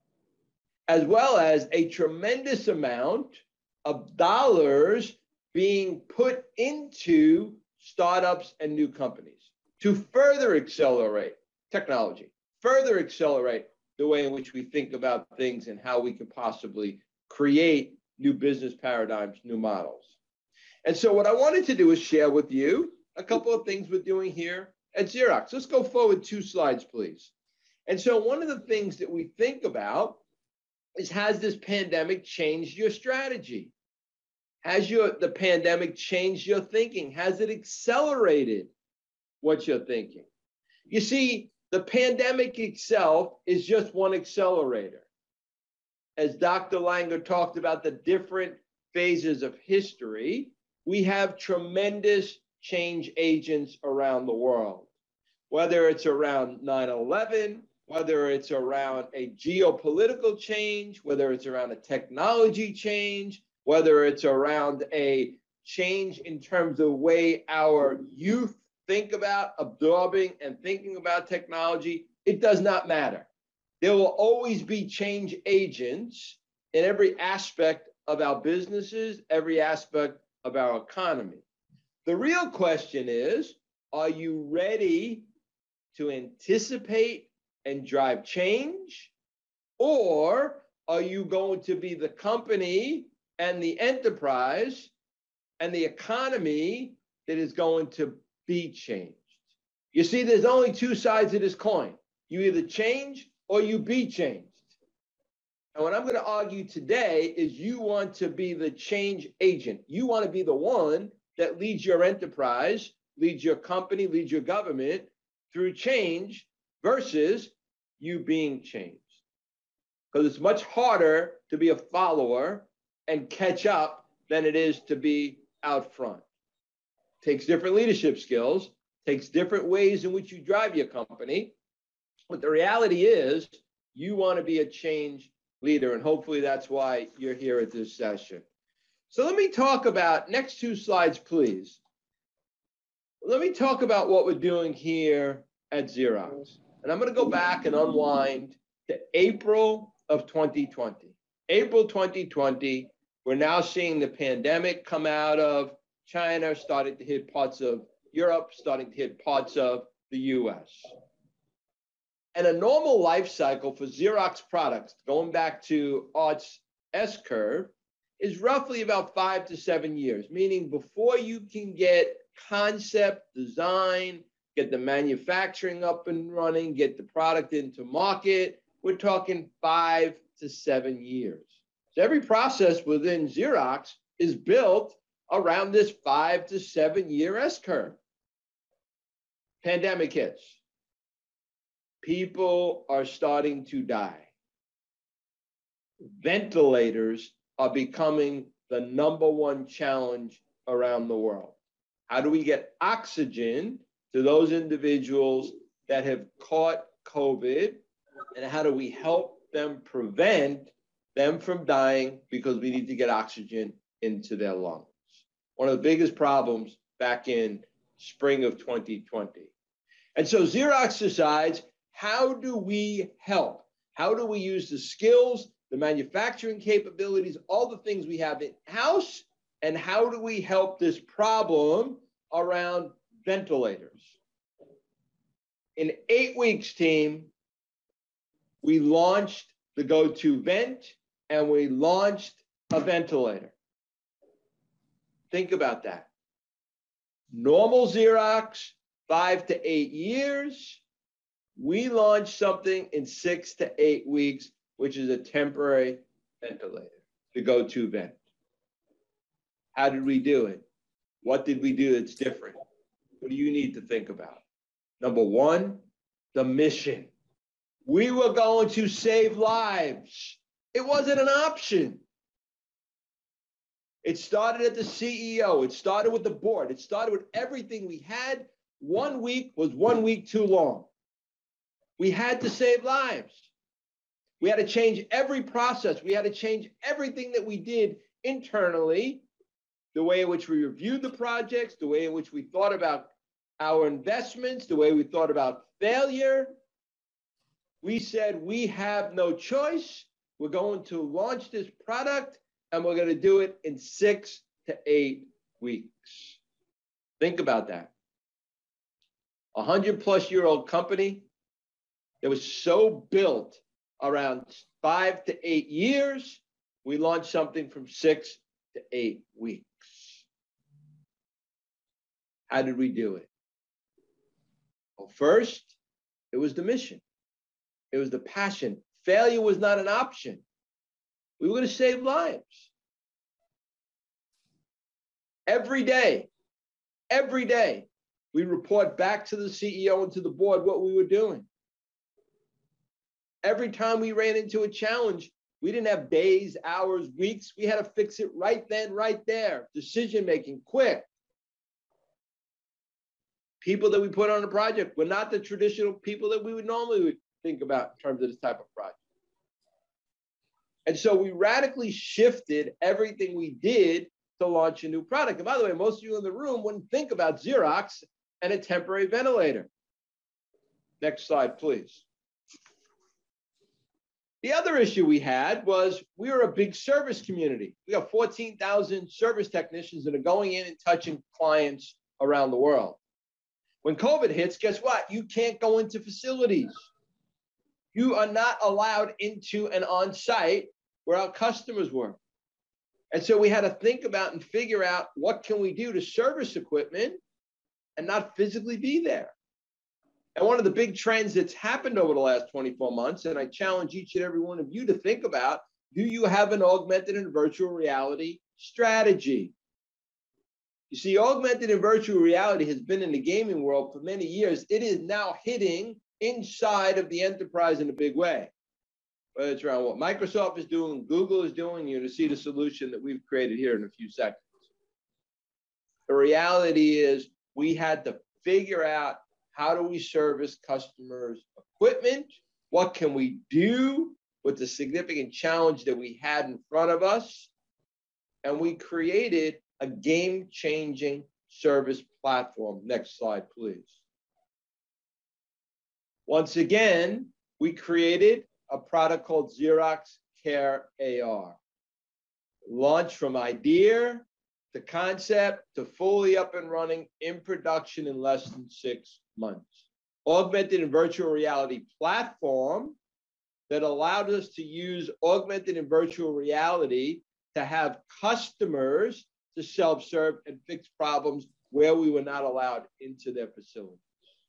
as well as a tremendous amount of dollars being put into startups and new companies to further accelerate technology, further accelerate the way in which we think about things and how we can possibly create new business paradigms, new models. And so what I wanted to do is share with you a couple of things we're doing here at Xerox. Let's go forward two slides, please. And so one of the things that we think about is, has this pandemic changed your strategy? Has your, the pandemic changed your thinking? Has it accelerated what you're thinking? You see, the pandemic itself is just one accelerator. As Doctor Langer talked about the different phases of history, we have tremendous change agents around the world, whether it's around nine eleven, whether it's around a geopolitical change, whether it's around a technology change, whether it's around a change in terms of the way our youth think about absorbing and thinking about technology, it does not matter. There will always be change agents in every aspect of our businesses, every aspect of our economy. The real question is, are you ready to anticipate and drive change? Or are you going to be the company and the enterprise and the economy that is going to be changed? You see, there's only two sides of this coin. You either change or you be changed. And what I'm going to argue today is you want to be the change agent. You want to be the one that leads your enterprise, leads your company, leads your government through change versus you being changed. Because it's much harder to be a follower and catch up than it is to be out front. Takes different leadership skills, takes different ways in which you drive your company. But the reality is you want to be a change leader, and hopefully that's why you're here at this session. So let me talk about, next two slides, please. Let me talk about what we're doing here at Xerox. And I'm going to go back and unwind to April of twenty twenty. April twenty twenty, we're now seeing the pandemic come out of China, starting to hit parts of Europe, starting to hit parts of the U S. And a normal life cycle for Xerox products, going back to Art's S-curve, is roughly about five to seven years, meaning before you can get concept, design, get the manufacturing up and running, get the product into market, we're talking five to seven years. So every process within Xerox is built around this five to seven year S-curve. Pandemic hits. People are starting to die. Ventilators are becoming the number one challenge around the world. How do we get oxygen to those individuals that have caught COVID? And how do we help them prevent them from dying because we need to get oxygen into their lungs? One of the biggest problems back in spring of twenty twenty. And so Xerox decides, how do we help? How do we use the skills, the manufacturing capabilities, all the things we have in-house, and how do we help this problem around ventilators? In eight weeks, team, we launched the GoToVent, and we launched a ventilator. Think about that. Normal Xerox, five to eight years. We launched something in six to eight weeks, which is a temporary ventilator, the GoToVent. How did we do it? What did we do that's different? What do you need to think about? Number one, the mission. We were going to save lives. It wasn't an option. It started at the C E O. It started with the board. It started with everything we had. One week was one week too long. We had to save lives. We had to change every process. We had to change everything that we did internally, the way in which we reviewed the projects, the way in which we thought about our investments, the way we thought about failure. We said, we have no choice. We're going to launch this product, and we're going to do it in six to eight weeks. Think about that. A hundred plus year old company that was so built around five to eight years, we launched something from six to eight weeks. How did we do it? Well, first, it was the mission. It was the passion. Failure was not an option. We were going to save lives. Every day, every day, we report back to the C E O and to the board what we were doing. Every time we ran into a challenge, we didn't have days, hours, weeks. We had to fix it right then, right there. Decision-making, quick. People that we put on a project were not the traditional people that we would normally would think about in terms of this type of project. And so we radically shifted everything we did to launch a new product. And by the way, most of you in the room wouldn't think about Xerox and a temporary ventilator. Next slide, please. The other issue we had was we were a big service community. We have fourteen thousand service technicians that are going in and touching clients around the world. When COVID hits, guess what? You can't go into facilities. You are not allowed into an on-site where our customers were. And so we had to think about and figure out what can we do to service equipment and not physically be there. And one of the big trends that's happened over the last twenty-four months, and I challenge each and every one of you to think about, do you have an augmented and virtual reality strategy? You see, augmented and virtual reality has been in the gaming world for many years. It is now hitting inside of the enterprise in a big way. Whether it's around what Microsoft is doing, Google is doing, you're going to see the solution that we've created here in a few seconds. The reality is we had to figure out, how do we service customers' equipment? What can we do with the significant challenge that we had in front of us? And we created a game-changing service platform. Next slide, please. Once again, we created a product called Xerox Care A R. Launched from idea to concept to fully up and running in production in less than six months. Augmented and virtual reality platform that allowed us to use augmented and virtual reality to have customers to self-serve and fix problems where we were not allowed into their facilities.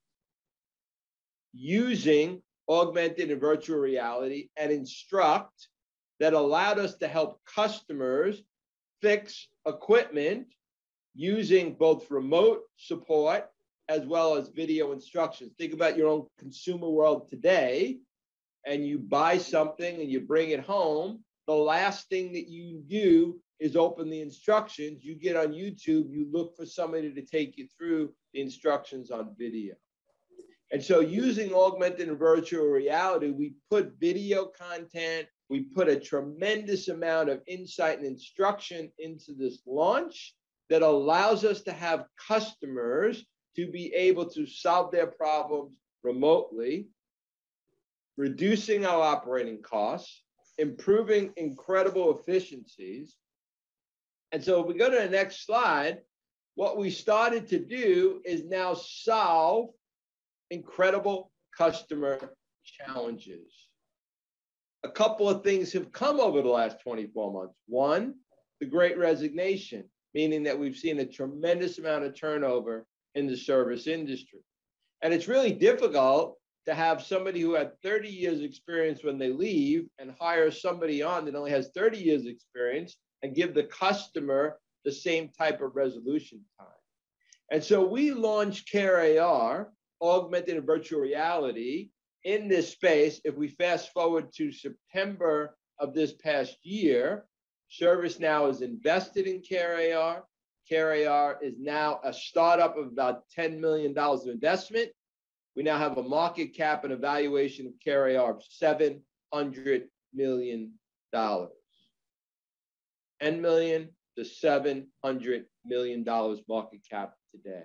Using augmented and virtual reality and Instruct that allowed us to help customers fix equipment using both remote support as well as video instructions. Think about your own consumer world today, and you buy something and you bring it home. The last thing that you do is open the instructions. You get on YouTube, you look for somebody to take you through the instructions on video. And so using augmented and virtual reality, we put video content, we put a tremendous amount of insight and instruction into this launch that allows us to have customers to be able to solve their problems remotely, reducing our operating costs, improving incredible efficiencies. And so if we go to the next slide, what we started to do is now solve incredible customer challenges. A couple of things have come over the last twenty-four months. One, the Great Resignation, meaning that we've seen a tremendous amount of turnover in the service industry. And it's really difficult to have somebody who had thirty years experience when they leave and hire somebody on that only has thirty years experience and give the customer the same type of resolution time. And so we launched Care A R, augmented and virtual reality, in this space. If we fast forward to September of this past year, ServiceNow is invested in Care A R. Care A R is now a startup of about ten million dollars of investment. We now have a market cap and evaluation of Care A R of seven hundred million dollars. ten million to seven hundred million dollars market cap today.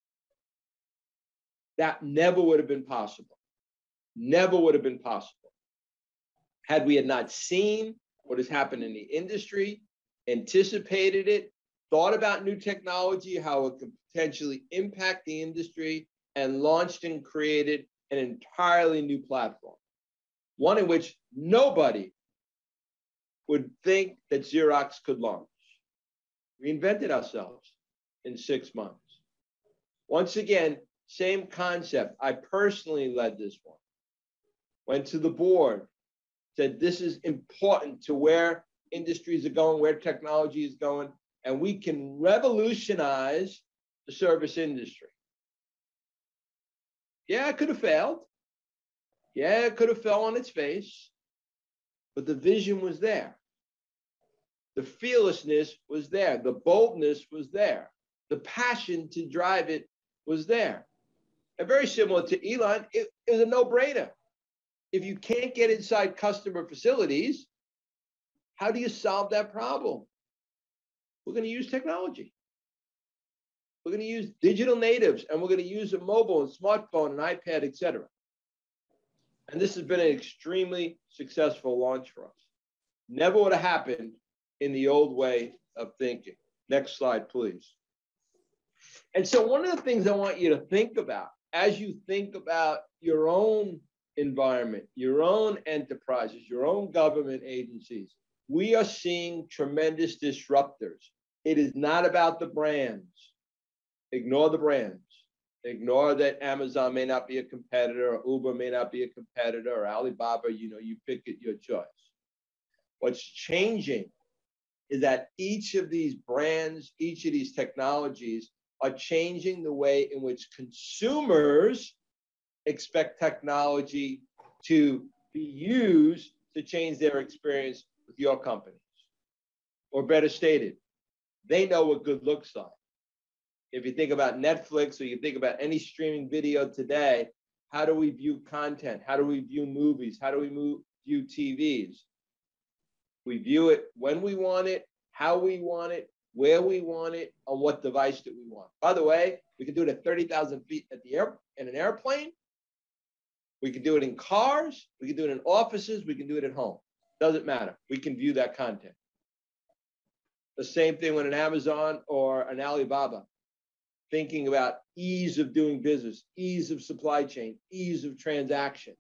That never would have been possible. Never would have been possible had we had not seen what has happened in the industry, anticipated it, thought about new technology, how it could potentially impact the industry, and launched and created an entirely new platform, one in which nobody would think that Xerox could launch. We invented ourselves in six months. Once again, same concept. I personally led this one. Went to the board, said this is important to where industries are going, where technology is going, and we can revolutionize the service industry. Yeah, it could have failed. Yeah, it could have fell on its face, but the vision was there. The fearlessness was there. The boldness was there. The passion to drive it was there. And very similar to Elon, it, it was a no-brainer. If you can't get inside customer facilities, how do you solve that problem? We're going to use technology. We're going to use digital natives, and we're going to use a mobile and smartphone and iPad, et cetera. And this has been an extremely successful launch for us. Never would have happened in the old way of thinking. Next slide, please. And so one of the things I want you to think about as you think about your own environment, your own enterprises, your own government agencies, we are seeing tremendous disruptors. It is not about the brands. Ignore the brands. Ignore that Amazon may not be a competitor, or Uber may not be a competitor, or Alibaba, you know, you pick it, your choice. What's changing is that each of these brands, each of these technologies are changing the way in which consumers expect technology to be used to change their experience with your companies. Or better stated, they know what good looks like. If you think about Netflix or you think about any streaming video today, how do we view content? How do we view movies? How do we move, view T Vs? We view it when we want it, how we want it, where we want it, on what device that we want. By the way, we can do it at thirty thousand feet at the air, in an airplane. We can do it in cars. We can do it in offices. We can do it at home. Doesn't matter. We can view that content. The same thing with an Amazon or an Alibaba. Thinking about ease of doing business, ease of supply chain, ease of transactions.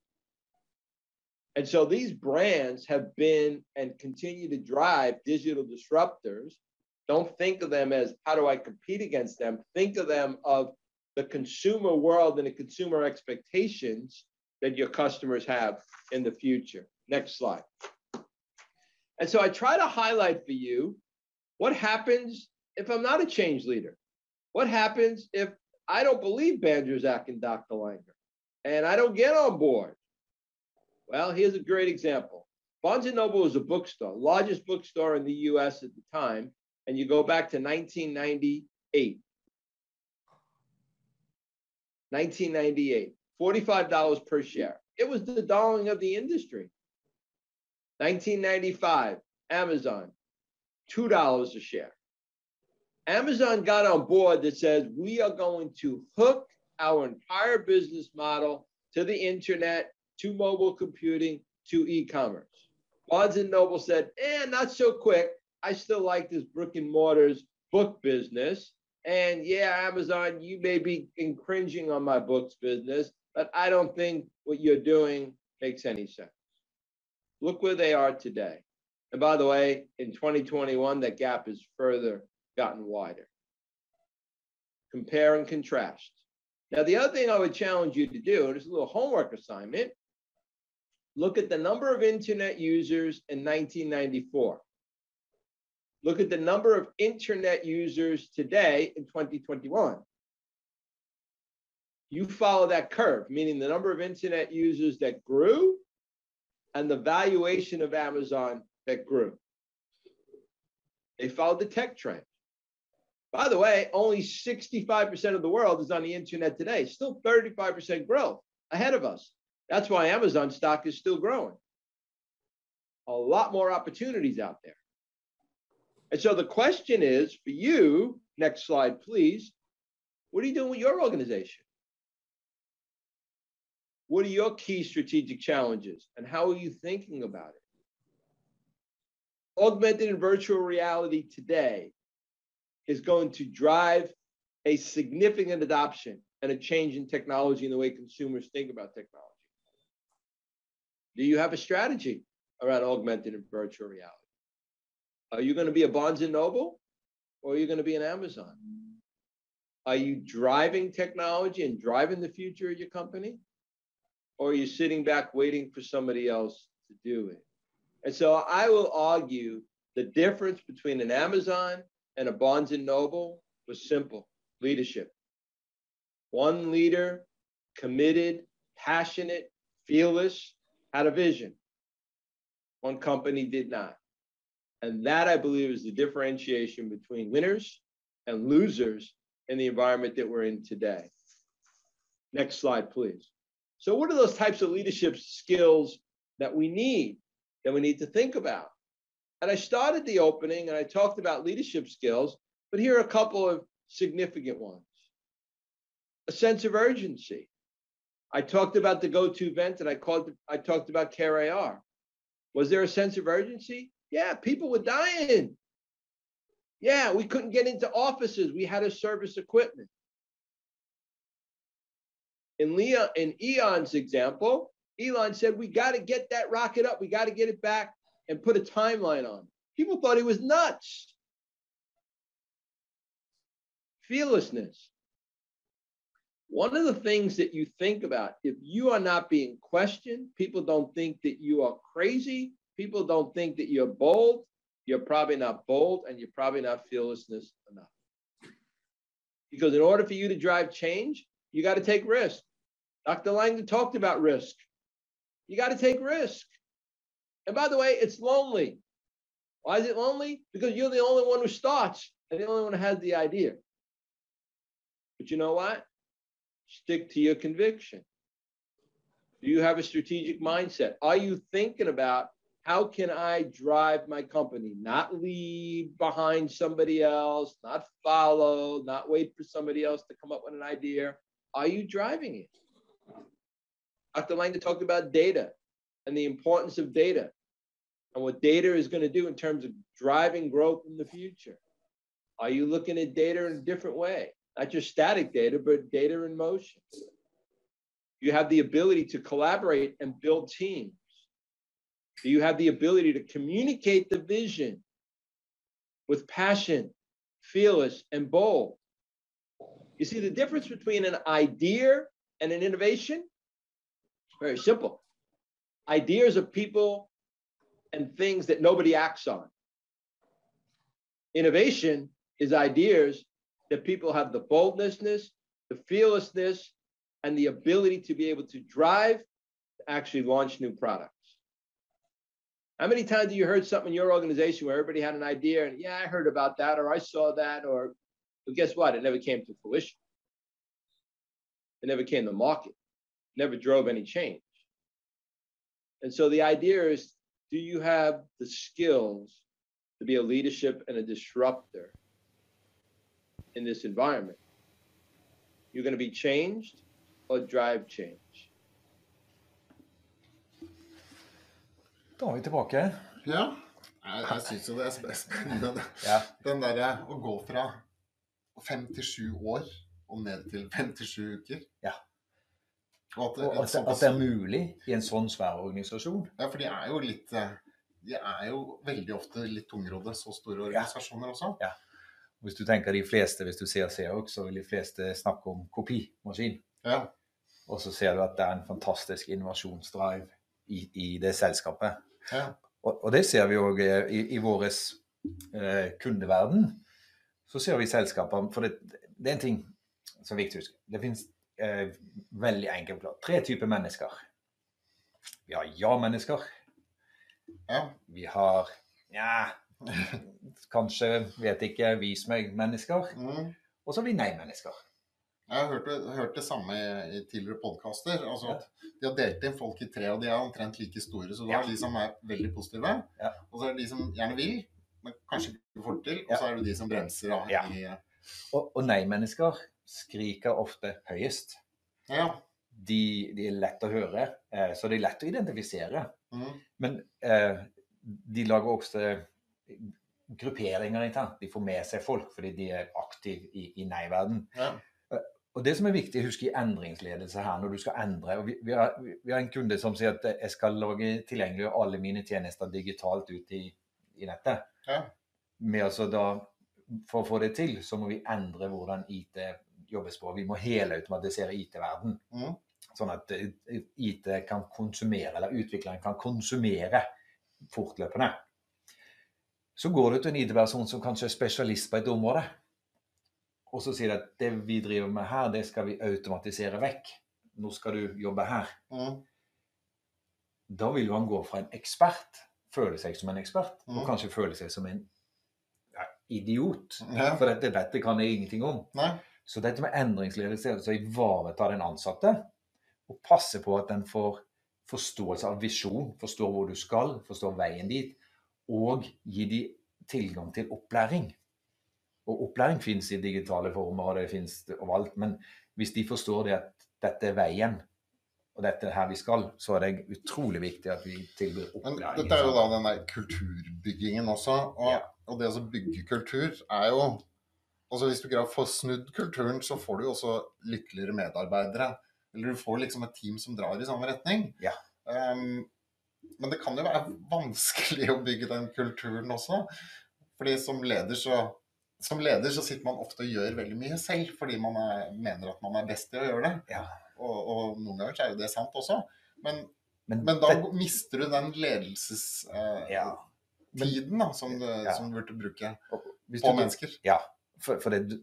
And so these brands have been and continue to drive digital disruptors. Don't think of them as, how do I compete against them? Think of them of the consumer world and the consumer expectations that your customers have in the future. Next slide. And so I try to highlight for you what happens if I'm not a change leader. What happens if I don't believe Bandrzack and Doctor Langer and I don't get on board? Well, here's a great example. Barnes and Noble was a bookstore, largest bookstore in the U S at the time, and you go back to nineteen ninety-eight. nineteen ninety-eight, forty-five dollars per share. It was the darling of the industry. nineteen ninety-five, Amazon, two dollars a share. Amazon got on board that says we are going to hook our entire business model to the internet, to mobile computing, to e-commerce. Barnes and Noble said, eh, not so quick. I still like this brick and mortars book business. And yeah, Amazon, you may be infringing on my books business, but I don't think what you're doing makes any sense. Look where they are today. And by the way, in twenty twenty-one, that gap is further gotten wider. Compare and contrast. Now, the other thing I would challenge you to do, and it's a little homework assignment, look at the number of internet users in nineteen ninety-four. Look at the number of internet users today in twenty twenty-one. You follow that curve, meaning the number of internet users that grew and the valuation of Amazon that grew. They followed the tech trend. By the way, only sixty-five percent of the world is on the internet today, still thirty-five percent growth ahead of us. That's why Amazon stock is still growing. A lot more opportunities out there. And so the question is for you, next slide, please, what are you doing with your organization? What are your key strategic challenges and how are you thinking about it? Augmented and virtual reality today is going to drive a significant adoption and a change in technology in the way consumers think about technology. Do you have a strategy around augmented and virtual reality? Are you going to be a Barnes and Noble or are you going to be an Amazon? Are you driving technology and driving the future of your company? Or are you sitting back waiting for somebody else to do it? And so I will argue the difference between an Amazon and a Barnes and Noble was simple: leadership. One leader, committed, passionate, fearless, had a vision. One company did not. And that, I believe, is the differentiation between winners and losers in the environment that we're in today. Next slide, please. So what are those types of leadership skills that we need, that we need to think about? And I started the opening and I talked about leadership skills, but here are a couple of significant ones. A sense of urgency. I talked about the go-to event and I called, I talked about Care A R. Was there a sense of urgency? Yeah, people were dying. Yeah, we couldn't get into offices. We had to service equipment. In Leon, in Elon's example, Elon said, we got to get that rocket up. We got to get it back and put a timeline on it. People thought he was nuts. Fearlessness. One of the things that you think about, if you are not being questioned, people don't think that you are crazy, people don't think that you're bold, you're probably not bold and you're probably not fearlessness enough. Because in order for you to drive change, you got to take risk. Doctor Langdon talked about risk. You got to take risk. And by the way, it's lonely. Why is it lonely? Because you're the only one who starts and the only one who has the idea. But you know what? Stick to your conviction. Do you have a strategic mindset? Are you thinking about how can I drive my company? Not lead behind somebody else, not follow, not wait for somebody else to come up with an idea. Are you driving it? Doctor Langdon talked about data and the importance of data and what data is going to do in terms of driving growth in the future. Are you looking at data in a different way? Not just static data, but data in motion. You have the ability to collaborate and build teams. Do you have the ability to communicate the vision with passion, fearless, and bold? You see the difference between an idea and an innovation? Very simple. Ideas are people and things that nobody acts on. Innovation is ideas that people have the boldness, the fearlessness, and the ability to be able to drive to actually launch new products. How many times have you heard something in your organization where everybody had an idea and, yeah, I heard about that, or I saw that, or, but guess what? It never came to fruition. It never came to market. It never drove any change. And so the idea is, do you have the skills to be a leadership and a disruptor in this environment? You're going to be changed or drive change? Da er vi tilbake. Ja, jeg, jeg synes jo det er spennende. Ja. Den der å gå fra fem til sju år og ned til fem til sju uker. Ja. Og at, Og at, at det er mulig i en sånn svær organisasjon. Ja, for de er jo litt, de er jo veldig ofte litt tungrodde, så store organisasjoner også. Ja. Hvis du tenker de fleste, hvis du ser Xerox, så vil de fleste snakke om kopimaskin. Ja. Og så ser du at det er en fantastisk innovasjonsdrive i, i det selskapet. Ja. Og, og det ser vi jo i, i våres eh, kundeverden, så ser vi selskaper, for det, det er en ting som er viktig å huske. Det finnes eh, veldig enkelt klart. Tre typer mennesker. Vi har ja-mennesker. Ja. Vi har, ja, kanskje, vet ikke, vis meg mennesker. Mm. Og så har vi nei-mennesker. Jeg har hørt, hørt det samme i, i tidligere podcaster. Altså at de har delt inn folk i tre, og de er omtrent like store. Så du har de som er veldig positive, Ja. og så er det de som gjerne vil, men kanskje ikke får det til, og Ja. så er det de som bremser. Da, Ja. i, Og, og nei-mennesker skriker ofte høyest. ja. De, de er lett å høre, eh, så det er lett å identifisere. Mm. Men eh, de lager også grupperinger internt. De får med seg folk fordi de er aktive i, i nei-verden. Ja. Og det som er viktig å huske i endringsledelse her, når du skal endre, og vi, vi, har, vi har en kunde som sier at jeg skal lage tilgjengelig alle mine tjenester digitalt ut i, i nettet. Ja. Med altså da, for å få det til, så må vi endre hvordan I T jobbes på. Vi må helautomatisere I T-verden. Mm. Sånn at I T kan konsumere, eller utvikleren kan konsumere fortløpende. Så går du til en I T-person som kanskje er spesialist på et område, og så sier de at det vi driver med her, det skal vi automatisere vekk. Nå skal du jobbe her. Mm. Da vil jo han gå fra en ekspert, føle seg som en ekspert, Mm. og kanskje føle seg som en ja, idiot. Ja. For dette, dette kan jeg ingenting om. Nei. Så dette med endringsledelse er å ivareta den ansatte, og passe på at den får forståelse av visjon, forstår hvor du skal, forstår veien dit, og gi de tilgang til opplæring. Og opplæring finnes i digitale former, og det finnes overalt, men hvis de forstår det at dette er veien, og dette er her vi skal, så er det utrolig viktig at vi tilbyr Men opplæring. dette er jo da den der kulturbyggingen også, og, Ja. og det å bygge kultur er jo, altså hvis du greier å få snudd kulturen, så får du jo også lykkeligere medarbeidere, eller du får liksom et team som drar i samme retning. Ja. Um, men det kan jo være vanskelig å bygge den kulturen også, fordi som leder så, som leder så sitter man ofte og gjør veldig mye selv, fordi man er, mener at man er best til å gjøre det. Ja. Og, og noen ganger så er jo det sant også, men, Men, men da det- mister du den ledelsestiden ja. da, som du, Ja. som du burde bruke Hvis på du- mennesker. Ja, for, for det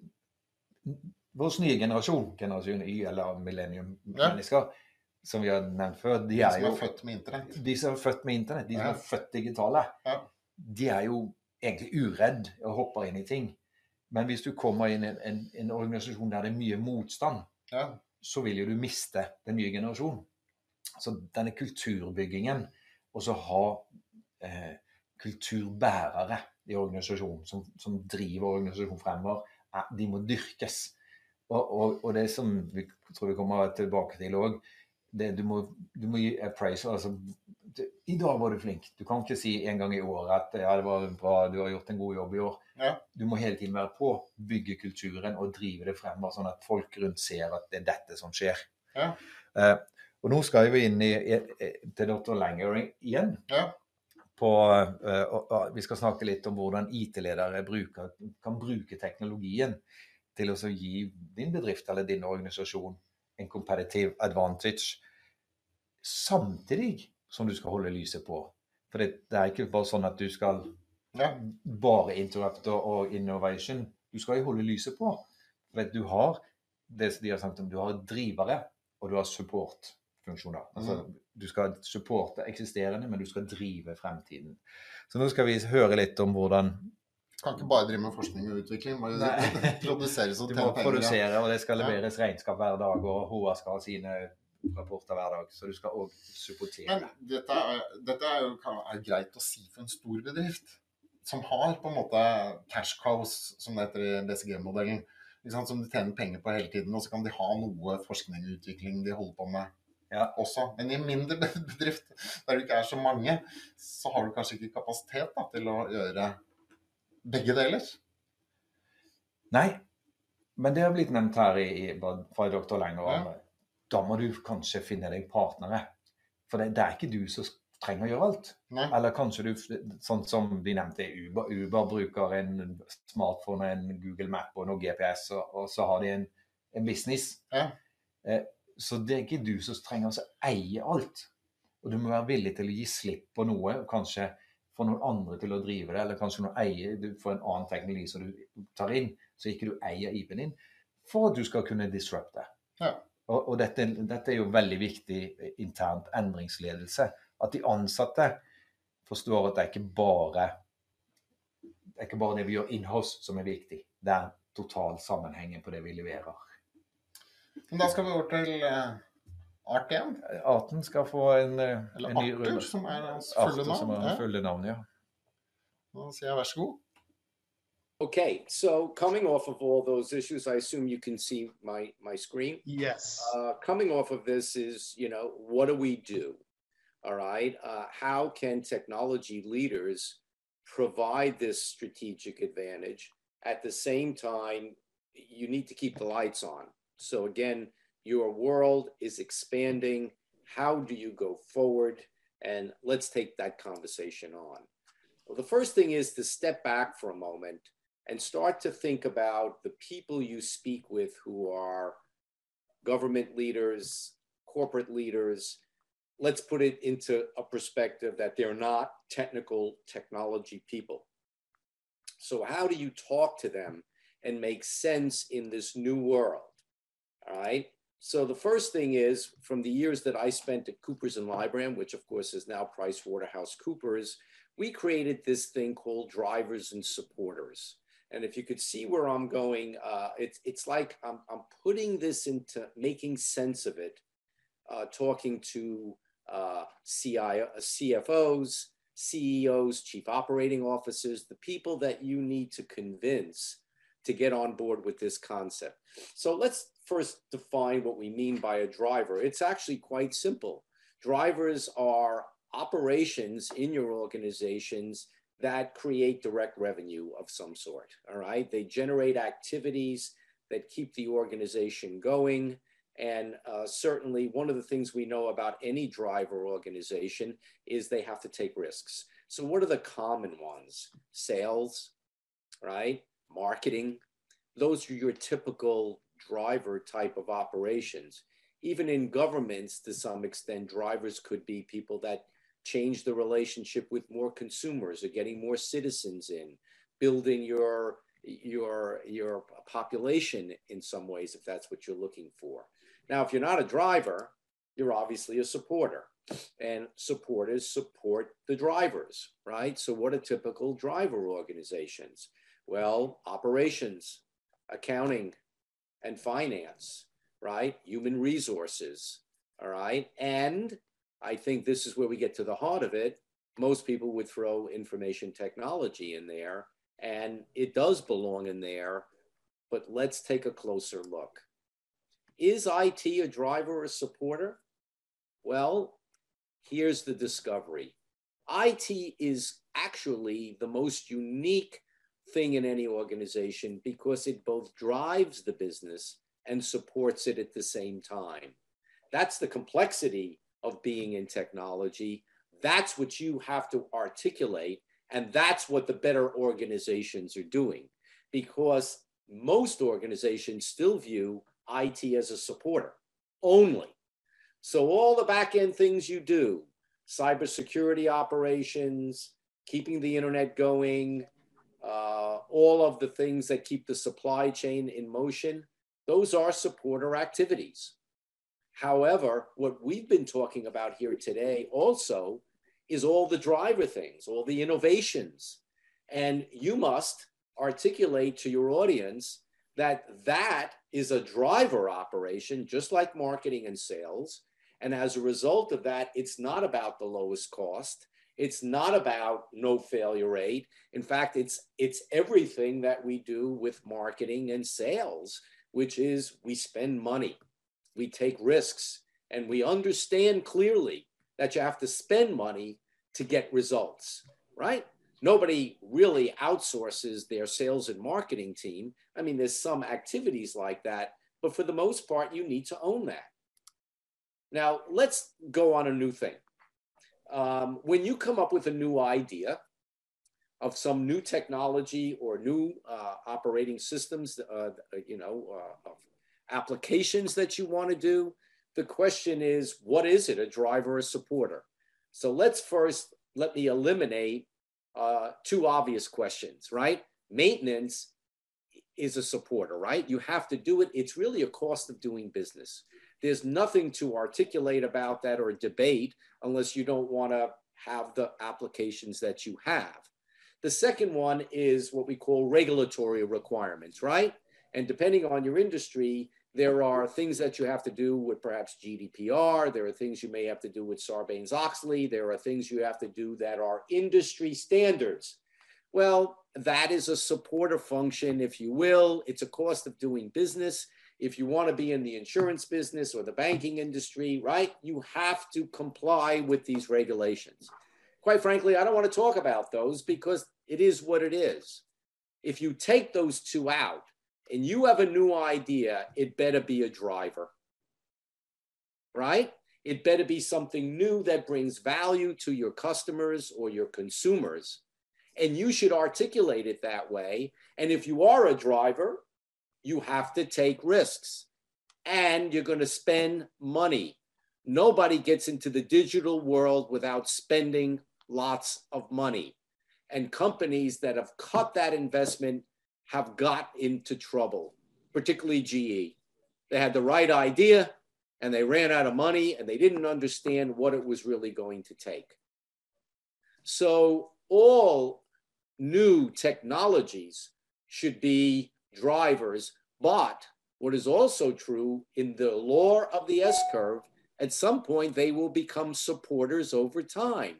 vår nye generasjon, generasjon Y eller millennium-mennesker, som vi har nevnt før, de De er som jo er født med internett. de som er født med internett, de som Ja. er født digitale, Ja. de er jo egentlig uredd og hopper inn i ting. Men hvis du kommer inn i en, en, en organisasjon der det er mye motstand, Ja. så vil jo du miste den nye generasjonen. Så denne kulturbyggingen, og så ha eh, kulturbærere i organisasjonen, som, som driver organisasjonen fremover, eh, de må dyrkes. Og, og, og det som vi tror vi kommer tilbake til også, det, du, må, du må gi appraisal. Altså, du, I dag var du flink. Du kan ikke si en gang i året at ja, det var bra, du har gjort en god jobb i år. Ja. Du må hele tiden være på, bygge kulturen og drive det fremover, sånn at folk rundt ser at det er dette som skjer. Ja. Eh, og nå skal vi inn i, i, til doktor Langer igjen. Ja. På, eh, og, og vi skal snakke litt om hvordan I T-ledere bruker, kan bruke teknologien til å så gi din bedrift eller din organisasjon en competitive advantage, samtidig som du skal holde lyset på. For det, det er ikke bare sånn at du skal Ja. bare interrupte og innovation. Du skal jo holde lyset på. For at du har det som de har sagt om, du har drivere, og du har supportfunksjoner. Altså, du skal supporte eksisterende, men du skal drive fremtiden. Så nå skal vi høre litt om hvordan Kan ikke bare drive med forskning og utvikling, må jo Nei. produseres og du tjene må penger. Ja. produsere, og det skal Ja. leveres regnskap hver dag, og H R skal ha sine rapporter hver dag, så du skal også supportere. Men dette er, dette er jo kan- er greit å si for en stor bedrift, som har på en måte cash cows, som det heter i B C G-modellen, ikke sant, som de tjener penger på hele tiden, og så kan de ha noe forskning og utvikling de holder på med Ja. også. Men i en mindre bedrift, der det ikke er så mange, så har du kanskje ikke kapasitet da, til å gjøre begge deler. Nei, men det har blitt nevnt her i, i, fra doktor Langer og Ja. andre. Da må du kanskje finne deg partnere. For det, det er ikke du som trenger å gjøre alt. Nei. Eller kanskje du, sånn som de nevnte, Uber, Uber bruker en smartphone, en Google Map og noe G P S, og, og så har de en, en business. Ja. Eh, så det er ikke du som trenger å eie alt. Og du må være villig til å gi slipp på noe, og kanskje få noen andre til å drive det, eller kanskje noen eier, du får en annen teknologi som du tar inn, så ikke du eier I P-en din, for at du skal kunne disrupte. Ja. Og, og dette, dette er jo veldig viktig internt endringsledelse, at de ansatte forstår at det er ikke bare det er ikke bare det vi gjør in-house som er viktig, det er total sammenhengen på det vi leverer. Men da skal vi over til uh, Art igjen. Arten skal få en, Eller en ny Arthur, runde. som er hans fulle Arthur, som navn. er hans fulle navn, ja. Da sier jeg vær så god. Okay, so coming off of all those issues, I assume you can see my, my screen. Yes. Uh, coming off of this is, you know, what do we do? All right. Uh, how can technology leaders provide this strategic advantage? At the same time, you need to keep the lights on. So again, your world is expanding. How do you go forward? And let's take that conversation on. Well, the first thing is to step back for a moment and start to think about the people you speak with who are government leaders, corporate leaders. Let's put it into a perspective that they're not technical technology people. So how do you talk to them and make sense in this new world? All right. So the first thing is, from the years that I spent at Coopers and Lybrand, which of course is now PricewaterhouseCoopers, we created this thing called drivers and supporters. And if you could see where I'm going, uh, it's, it's like I'm, I'm putting this into making sense of it, uh, talking to uh, C I O, C F Os, C E Os, chief operating officers, the people that you need to convince to get on board with this concept. So let's first define what we mean by a driver. It's actually quite simple. Drivers are operations in your organizations that create direct revenue of some sort, all right? They generate activities that keep the organization going. And uh, certainly one of the things we know about any driver organization is they have to take risks. So what are the common ones? Sales, right? Marketing. Those are your typical driver type of operations. Even in governments, to some extent, drivers could be people that change the relationship with more consumers or getting more citizens in, building your, your, your population in some ways, if that's what you're looking for. Now, if you're not a driver, you're obviously a supporter, and supporters support the drivers, right? So what are typical driver organizations? Well, operations, accounting, and finance, right? Human resources, all right? And I think this is where we get to the heart of it. Most people would throw information technology in there, and it does belong in there, but let's take a closer look. Is I T a driver or a supporter? Well, here's the discovery. I T is actually the most unique thing in any organization because it both drives the business and supports it at the same time. That's the complexity of being in technology. That's what you have to articulate, and that's what the better organizations are doing, because most organizations still view I T as a supporter only. So all the back-end things you do, cybersecurity operations, keeping the internet going, uh, all of the things that keep the supply chain in motion, those are supporter activities. However, what we've been talking about here today also is all the driver things, all the innovations. And you must articulate to your audience that that is a driver operation, just like marketing and sales. And as a result of that, it's not about the lowest cost. It's not about no failure rate. In fact, it's, it's everything that we do with marketing and sales, which is we spend money, we take risks, and we understand clearly that you have to spend money to get results, right? Nobody really outsources their sales and marketing team. I mean, there's some activities like that, but for the most part, you need to own that. Now, let's go on a new thing. Um, when you come up with a new idea of some new technology or new uh, operating systems, uh, you know, uh, of applications that you want to do, the question is, what is it, a driver or supporter? So let's first, let me eliminate uh, two obvious questions, right? Maintenance is a supporter, right? You have to do it. It's really a cost of doing business. There's nothing to articulate about that or debate unless you don't want to have the applications that you have. The second one is what we call regulatory requirements, right? And depending on your industry, there are things that you have to do with perhaps G D P R. There are things you may have to do with Sarbanes-Oxley. There are things you have to do that are industry standards. Well, that is a supporter function, if you will. It's a cost of doing business. If you want to be in the insurance business or the banking industry, right, you have to comply with these regulations. Quite frankly, I don't want to talk about those because it is what it is. If you take those two out and you have a new idea, it better be a driver, right? It better be something new that brings value to your customers or your consumers. And you should articulate it that way. And if you are a driver, you have to take risks and you're going to spend money. Nobody gets into the digital world without spending lots of money. And companies that have cut that investment have got into trouble, particularly G E. They had the right idea and they ran out of money and they didn't understand what it was really going to take. So all new technologies should be drivers, but what is also true in the law of the S-curve, at some point they will become supporters over time.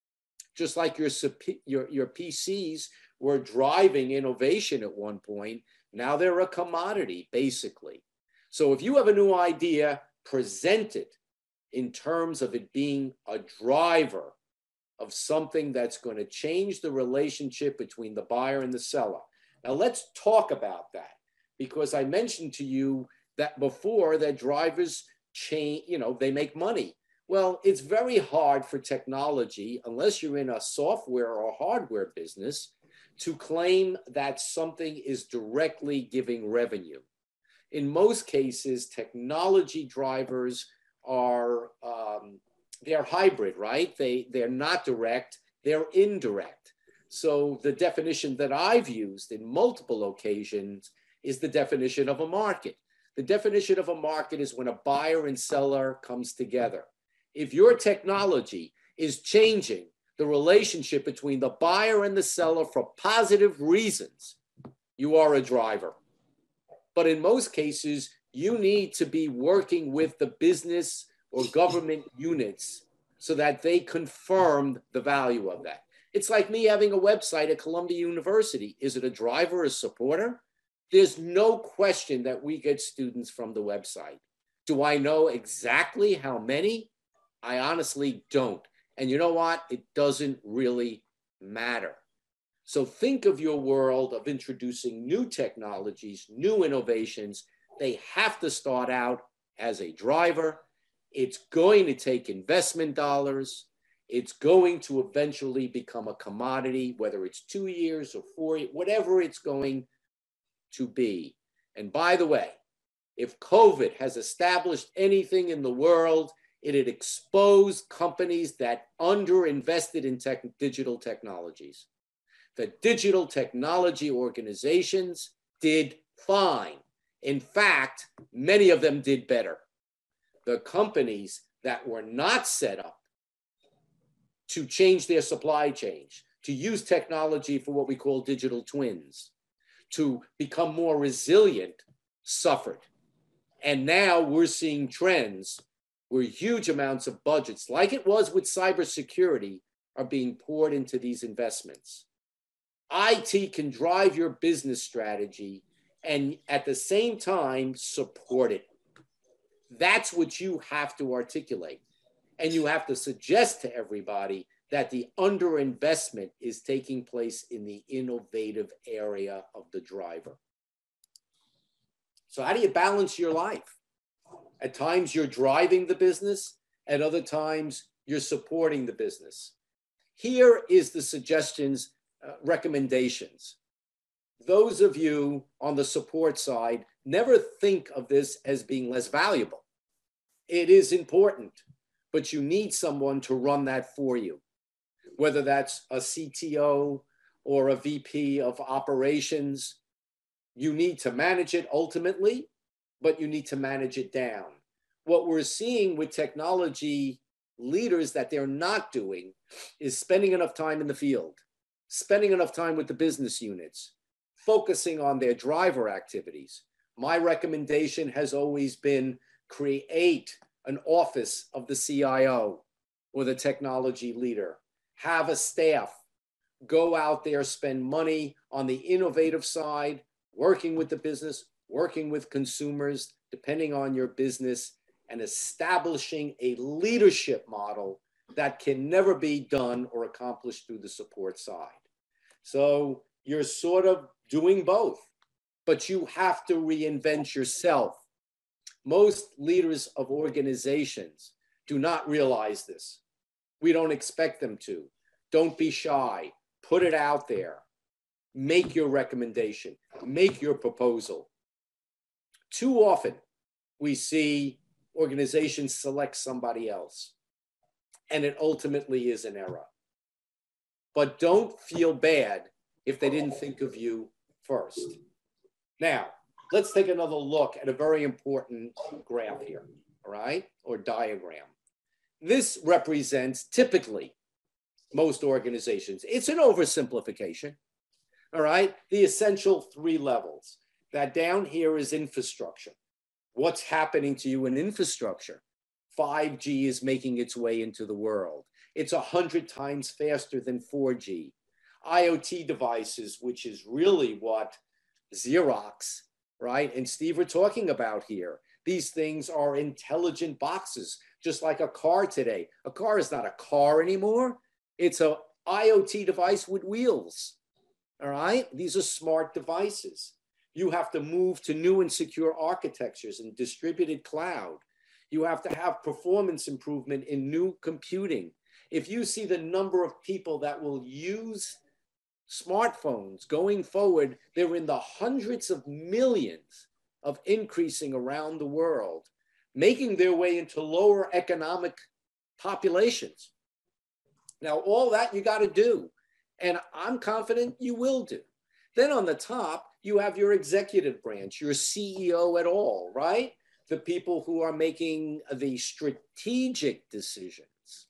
Just like your, your, your P Cs were driving innovation at one point, now they're a commodity, basically. So if you have a new idea, present it in terms of it being a driver of something that's going to change the relationship between the buyer and the seller. Now let's talk about that, because I mentioned to you that before that drivers change, you know, they make money. Well, it's very hard for technology, unless you're in a software or hardware business, to claim that something is directly giving revenue. In most cases, technology drivers are, um, they're hybrid, right? They, they're not direct, they're indirect. So the definition that I've used in multiple occasions is the definition of a market. The definition of a market is when a buyer and seller comes together. If your technology is changing the relationship between the buyer and the seller for positive reasons, you are a driver. But in most cases, you need to be working with the business or government units so that they confirm the value of that. It's like me having a website at Columbia University. Is it a driver or a supporter? There's no question that we get students from the website. Do I know exactly how many? I honestly don't. And you know what? It doesn't really matter. So think of your world of introducing new technologies, new innovations. They have to start out as a driver. It's going to take investment dollars. It's going to eventually become a commodity, whether it's two years or four years, whatever it's going to be. And by the way, if COVID has established anything in the world, it had exposed companies that underinvested in tech, digital technologies. The digital technology organizations did fine. In fact, many of them did better. The companies that were not set up to change their supply chains, to use technology for what we call digital twins, to become more resilient, suffered. And now we're seeing trends where huge amounts of budgets, like it was with cybersecurity, are being poured into these investments. I T can drive your business strategy and at the same time support it. That's what you have to articulate. And you have to suggest to everybody that the underinvestment is taking place in the innovative area of the driver. So how do you balance your life? At times you're driving the business, at other times you're supporting the business. Here is the suggestions, uh, recommendations. Those of you on the support side, never think of this as being less valuable. It is important, but you need someone to run that for you. whether that's a C T O or a V P of operations. You need to manage it ultimately, but you need to manage it down. What we're seeing with technology leaders that they're not doing is spending enough time in the field, spending enough time with the business units, focusing on their driver activities. My recommendation has always been create an office of the C I O or the technology leader, have a staff, go out there, spend money on the innovative side, working with the business, working with consumers, depending on your business, and establishing a leadership model that can never be done or accomplished through the support side. So you're sort of doing both, but you have to reinvent yourself. Most leaders of organizations do not realize this. We don't expect them to. Don't be shy. Put it out there. Make your recommendation. Make your proposal. Too often, we see organizations select somebody else, and it ultimately is an error. But don't feel bad if they didn't think of you first. Now, let's take another look at a very important graph here, all right, or diagram. This represents typically most organizations. It's an oversimplification, all right? The essential three levels. That down here is infrastructure. What's happening to you in infrastructure? five G is making its way into the world. It's a hundred times faster than four G. IoT devices, which is really what Xerox, right, and Steve are talking about here. These things are intelligent boxes, just like a car today. A car is not a car anymore. It's an IoT device with wheels, all right? These are smart devices. You have to move to new and secure architectures and distributed cloud. You have to have performance improvement in new computing. If you see the number of people that will use smartphones going forward, they're in the hundreds of millions of increasing around the world, making their way into lower economic populations. Now, all that you got to do, and I'm confident you will do. Then on the top, you have your executive branch, your C E O at all, right? The people who are making the strategic decisions.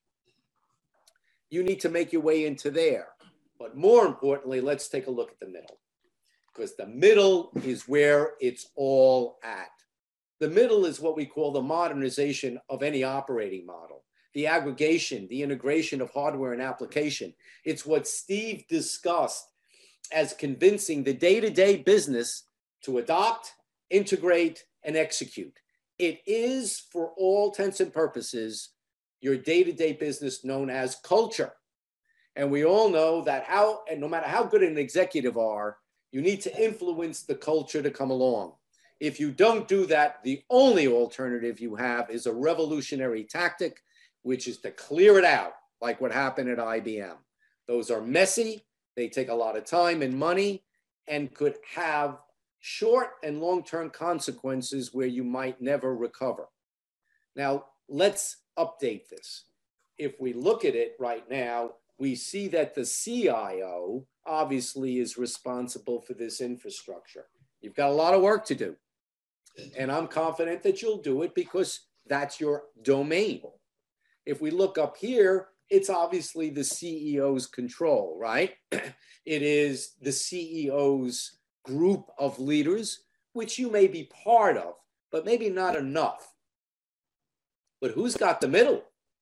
You need to make your way into there. But more importantly, let's take a look at the middle, because the middle is where it's all at. The middle is what we call the modernization of any operating model, the aggregation, the integration of hardware and application. It's what Steve discussed as convincing the day-to-day business to adopt, integrate, and execute. It is, for all intents and purposes, your day-to-day business known as culture. And we all know that how, and no matter how good an executive are, you need to influence the culture to come along. If you don't do that, the only alternative you have is a revolutionary tactic, which is to clear it out, like what happened at I B M. Those are messy, they take a lot of time and money, and could have short and long-term consequences where you might never recover. Now, let's update this. If we look at it right now, we see that the C I O obviously is responsible for this infrastructure. You've got a lot of work to do. And I'm confident that you'll do it because that's your domain. If we look up here, it's obviously the C E O's control, right? It is the C E O's group of leaders, which you may be part of, but maybe not enough. But who's got the middle?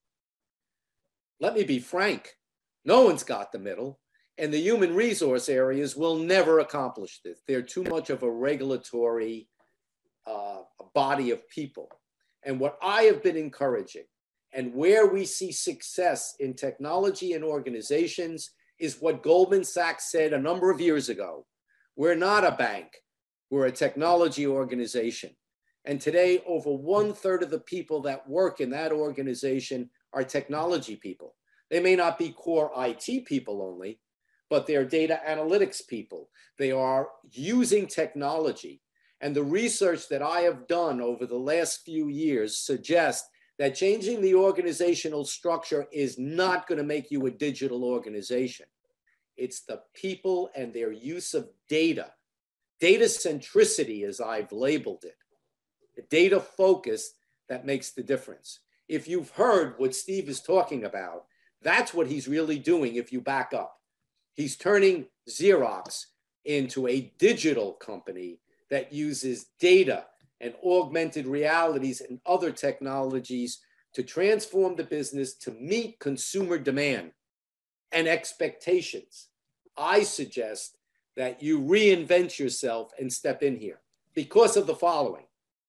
Let me be frank. No one's got the middle, and the human resource areas will never accomplish this. They're too much of a regulatory uh, body of people. And what I have been encouraging, and where we see success in technology and organizations, is what Goldman Sachs said a number of years ago. We're not a bank, we're a technology organization. And today, over one third of the people that work in that organization are technology people. They may not be core I T people only, but they're data analytics people. They are using technology. And the research that I have done over the last few years suggests that changing the organizational structure is not going to make you a digital organization. It's the people and their use of data. Data centricity, as I've labeled it. The data focus that makes the difference. If you've heard what Steve is talking about, that's what he's really doing if you back up. He's turning Xerox into a digital company that uses data and augmented realities and other technologies to transform the business to meet consumer demand and expectations. I suggest that you reinvent yourself and step in here because of the following.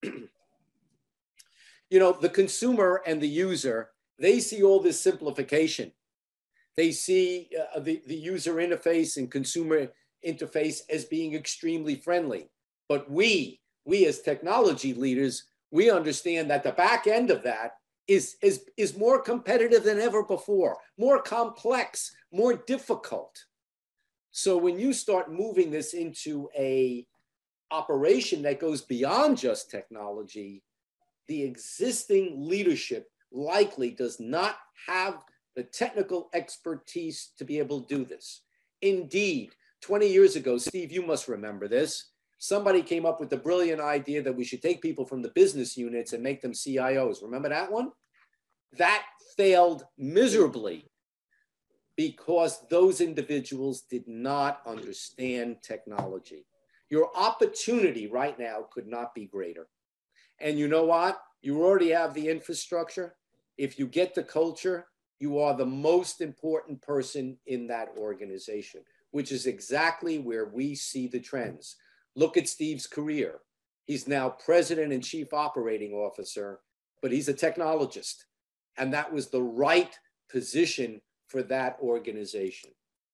You know, the consumer and the user, they see all this simplification. They see uh, the, the user interface and consumer interface as being extremely friendly. But we, we as technology leaders, we understand that the back end of that is, is, is more competitive than ever before, more complex, more difficult. So when you start moving this into a operation that goes beyond just technology, the existing leadership likely does not have the technical expertise to be able to do this. Indeed, twenty years ago, Steve, you must remember this, somebody came up with the brilliant idea that we should take people from the business units and make them C I Os. Remember that one? That failed miserably because those individuals did not understand technology. Your opportunity right now could not be greater. And you know what? You already have the infrastructure. If you get the culture, you are the most important person in that organization, which is exactly where we see the trends. Look at Steve's career. He's now president and chief operating officer, but he's a technologist. And that was the right position for that organization.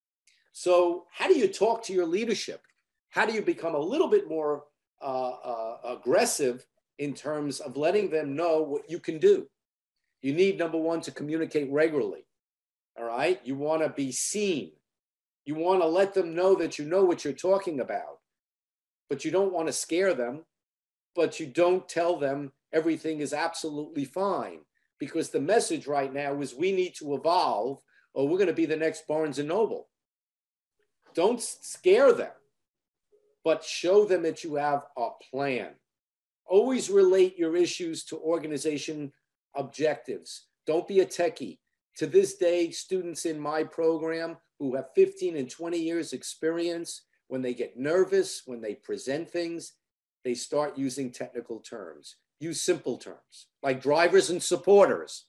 So how do you talk to your leadership? How do you become a little bit more uh, uh, aggressive in terms of letting them know what you can do? You need, number one, to communicate regularly, all right? You want to be seen. You want to let them know that you know what you're talking about, but you don't want to scare them, but you don't tell them everything is absolutely fine, because the message right now is we need to evolve or we're going to be the next Barnes and Noble. Don't scare them, but show them that you have a plan. Always relate your issues to organization objectives. Don't be a techie. To this day, students in my program who have fifteen and twenty years experience, when they get nervous, when they present things, they start using technical terms. Use simple terms like drivers and supporters.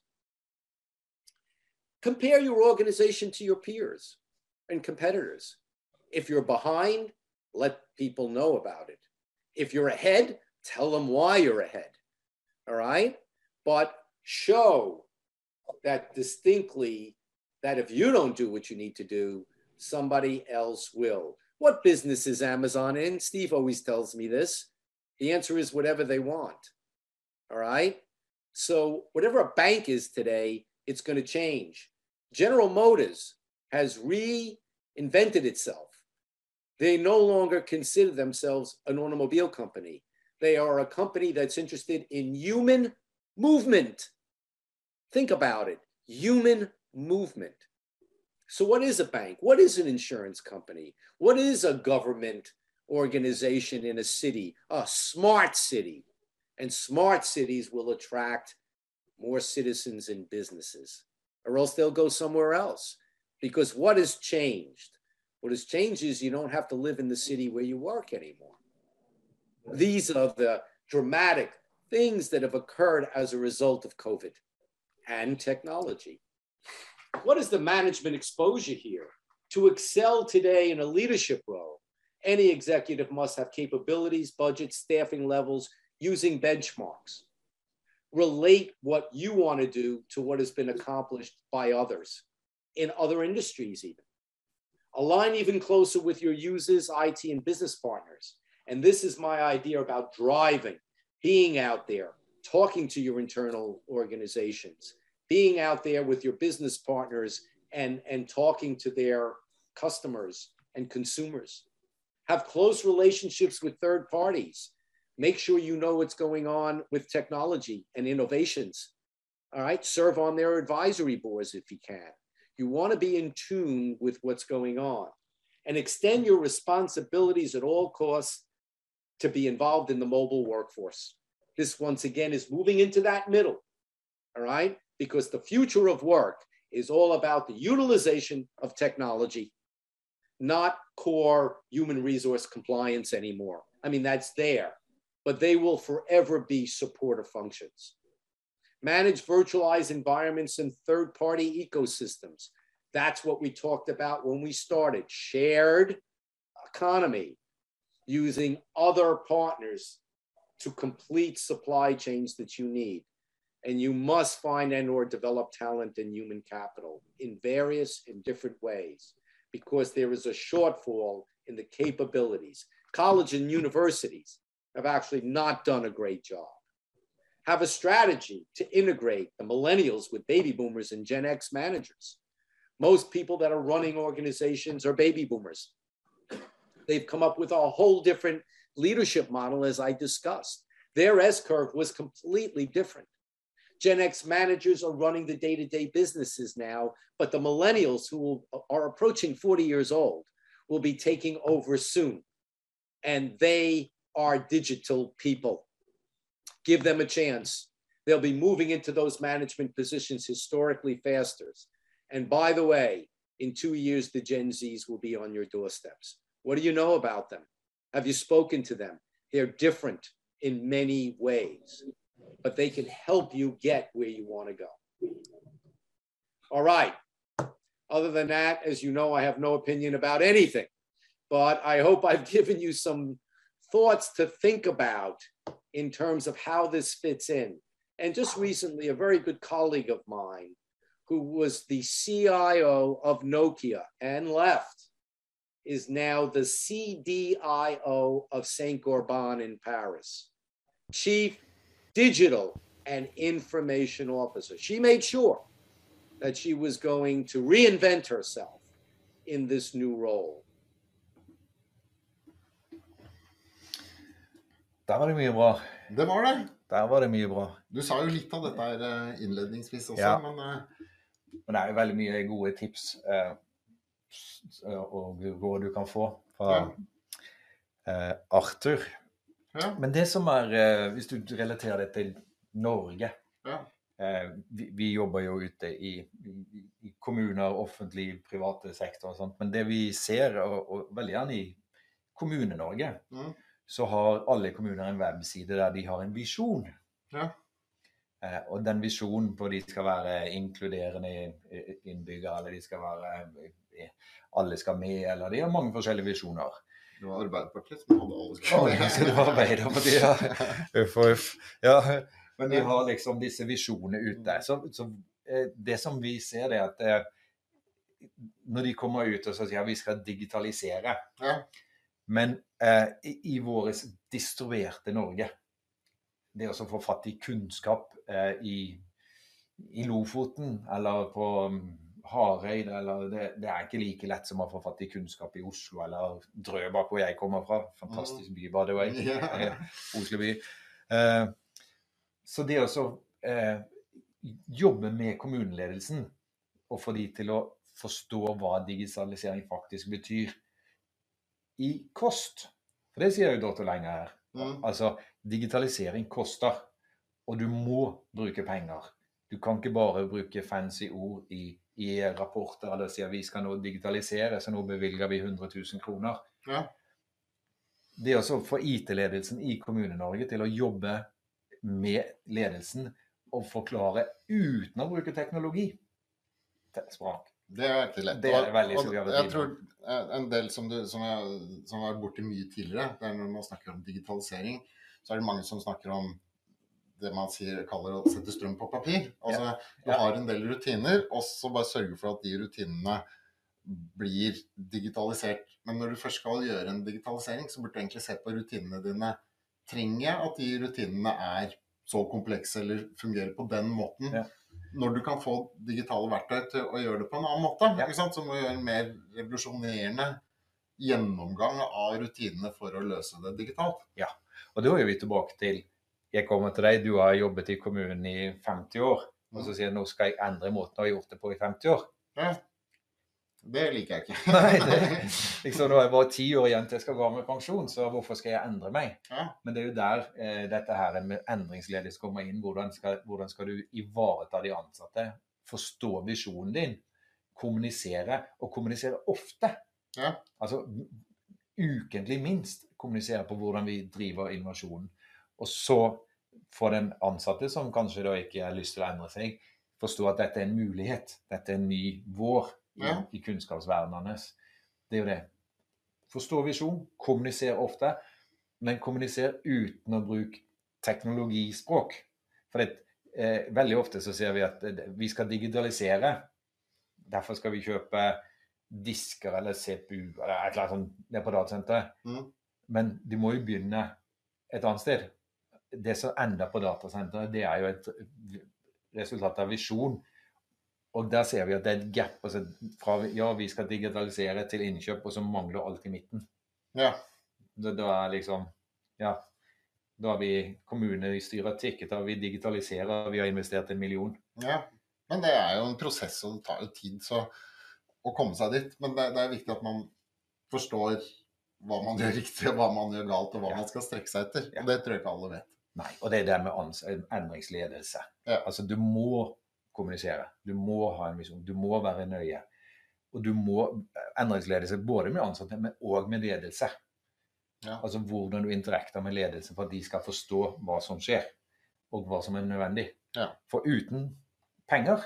Compare your organization to your peers and competitors. If you're behind, let people know about it. If you're ahead, tell them why you're ahead, all right? But show that distinctly that if you don't do what you need to do, somebody else will. What business is Amazon in? Steve always tells me this. The answer is whatever they want, all right? So whatever a bank is today, it's going to change. General Motors has reinvented itself. They no longer consider themselves an automobile company. They are a company that's interested in human movement. Think about it, human movement. So what is a bank? What is an insurance company? What is a government organization in a city? A smart city. And smart cities will attract more citizens and businesses, or else they'll go somewhere else. Because what has changed? What has changed is you don't have to live in the city where you work anymore. These are the dramatic things that have occurred as a result of COVID and technology. What is the management exposure here? To excel today in a leadership role, any executive must have capabilities, budgets, staffing levels, using benchmarks. Relate what you want to do to what has been accomplished by others in other industries even. Align even closer with your users, I T, and business partners. And this is my idea about driving, being out there, talking to your internal organizations, being out there with your business partners and, and talking to their customers and consumers. Have close relationships with third parties. Make sure you know what's going on with technology and innovations. all right? Serve on their advisory boards if you can. You want to be in tune with what's going on and extend your responsibilities at all costs to be involved in the mobile workforce. This, once again, is moving into that middle, all right? Because the future of work is all about the utilization of technology, not core human resource compliance anymore. I mean, that's there, but they will forever be supportive functions. Manage virtualized environments and third-party ecosystems. That's what we talked about when we started. Shared economy, using other partners to complete supply chains that you need. And you must find and or develop talent and human capital in various and different ways, because there is a shortfall in the capabilities. College and universities have actually not done a great job. Have a strategy to integrate the millennials with baby boomers and Gen X managers. Most people that are running organizations are baby boomers. They've come up with a whole different leadership model, as I discussed. Their S-curve was completely different. Gen X managers are running the day-to-day businesses now, but the millennials who are approaching forty years old will be taking over soon. And they are digital people. Give them a chance. They'll be moving into those management positions historically faster. And by the way, in two years, the Gen Zs will be on your doorsteps. What do you know about them? Have you spoken to them? They're different in many ways, but they can help you get where you want to go. All right. Other than that, as you know, I have no opinion about anything, but I hope I've given you some thoughts to think about in terms of how this fits in. And just recently, a very good colleague of mine who was the C I O of Nokia and left is now the C D I O of Saint-Gobain in Paris, Chief Digital and Information Officer. She made sure that she was going to reinvent herself in this new role. Der var det mye bra. Det var det. Der var det mye bra. Du sa jo litt av dette her innledningsvis også, ja. men... Uh... Men det er jo veldig mye gode tips uh, og råd du kan få fra ja. uh, Arthur. Ja. Men det som er, uh, hvis du relaterer det til Norge, ja. uh, vi, vi jobber jo ute i, i, i kommuner, offentlig, private sektor og sånt, men det vi ser, og, og veldig gjerne i Kommune-Norge, mm. så har alle kommuner en webside der de har en visjon. Ja. Eh, og den visjonen på de skal være inkluderende innbyggere, eller de skal være, alle skal med, eller de har mange forskjellige visjoner. Det var Arbeiderpartiet som hadde alle skal med. Oh, det var Arbeiderpartiet, ja. Uff og uff. Ja, men de har liksom disse visjonene ute. Så, så eh, det som vi ser er at eh, når de kommer ut og så sier vi skal digitalisere, ja. Men eh, i, i våre distribuerte Norge, det å få fatt i kunnskap eh, i, i Lofoten eller på um, Hareid, eller det, det er ikke like lett som å få fatt i kunnskap i Oslo eller Drøbak, hvor jeg kommer fra. Fantastisk by, by the way. Yeah. Oslo by. Eh, så det å eh, jobbe med kommuneledelsen og få de til å forstå hva digitalisering faktisk betyr, i kost, for det sier jo Dorte Lenger her. Mm. Altså, digitalisering koster, og du må bruke penger. Du kan ikke bare bruke fancy ord i, i rapporter, eller si at vi skal nå digitalisere, så nå bevilger vi hundre tusen kroner. Ja. Det er også for I T-ledelsen i Kommune-Norge til å jobbe med ledelsen og forklare uten å bruke teknologi. Det er språk. Det er ikke lett. Det er veldig og, og jeg tror en del som, du, som, jeg, som har vært borte mye tidligere, det er når man snakker om digitalisering, så er det mange som snakker om det man sier, kaller å sette strøm på papir. Altså, ja. Du har en del rutiner, og så bare sørge for at de rutinene blir digitalisert. Men når du først skal gjøre en digitalisering, så burde du egentlig se på rutinene dine. Trenger jeg at de rutinene er så komplekse eller fungerer på den måten? Ja. Når du kan få digitale verktøy til å gjøre det på en annen måte, ja. Ikke sant? Så må du gjøre en mer revolusjonerende gjennomgang av rutinene for å løse det digitalt. Ja, og da er vi tilbake til, jeg kommer til deg, du har jobbet i kommunen i femti år. og så sier nå skal jeg endre måten jeg har gjort det på i femti år. Ja. Det liker jeg ikke. Nei, det, liksom, nå er jeg bare ti år igjen til jeg skal gå med pensjon, så hvorfor skal jeg endre meg? Ja. Men det er jo der eh, dette her med endringsledelse kommer inn. Hvordan skal, hvordan skal du ivareta de ansatte, forstå visjonen din, kommunisere, og kommunisere ofte. Ja. Altså ukentlig minst kommunisere på hvordan vi driver innovasjonen. Og så for den ansatte som kanskje da ikke har lyst til å endre seg, forstå at dette er en mulighet, dette er en ny vår. I, Ja. i kunnskapsverdenen hans. Det er jo det. Forstå visjon, kommunisere ofte, men kommunisere uten å bruke teknologispråk. For det, eh, veldig ofte så ser vi at eh, vi skal digitalisere. Derfor skal vi kjøpe disker eller C P U eller et eller annet sånt ned på datasenteret. Mm. Men du må jo begynne et annet sted. Det som ender på datasenteret, det er jo et resultat av visjon. Og der ser vi at det er et gap altså, fra ja, vi skal digitalisere til innkjøp, og så mangler alt i midten. Ja. Da, da er liksom, ja, da har vi kommunestyret tikket, da har vi digitaliserer, vi har investert en million. Ja. Men det er jo en prosess, og det tar jo tid så, å komme seg dit. Men det, det er viktig at man forstår hva man gjør riktig, og hva man gjør galt, og hva Ja. man skal strekke seg etter. Ja. Og det tror jeg ikke alle vet. Nei, og det er det med ans- endringsledelse. Ja. Altså, du må kommunisere. Du må ha en visjon. Du må være nøye. Og du må endringsledelse både med ansatte, men også med ledelse. Ja. Altså hvordan du interakter med ledelse for at de skal forstå hva som skjer, og hva som er nødvendig. Ja. For uten penger,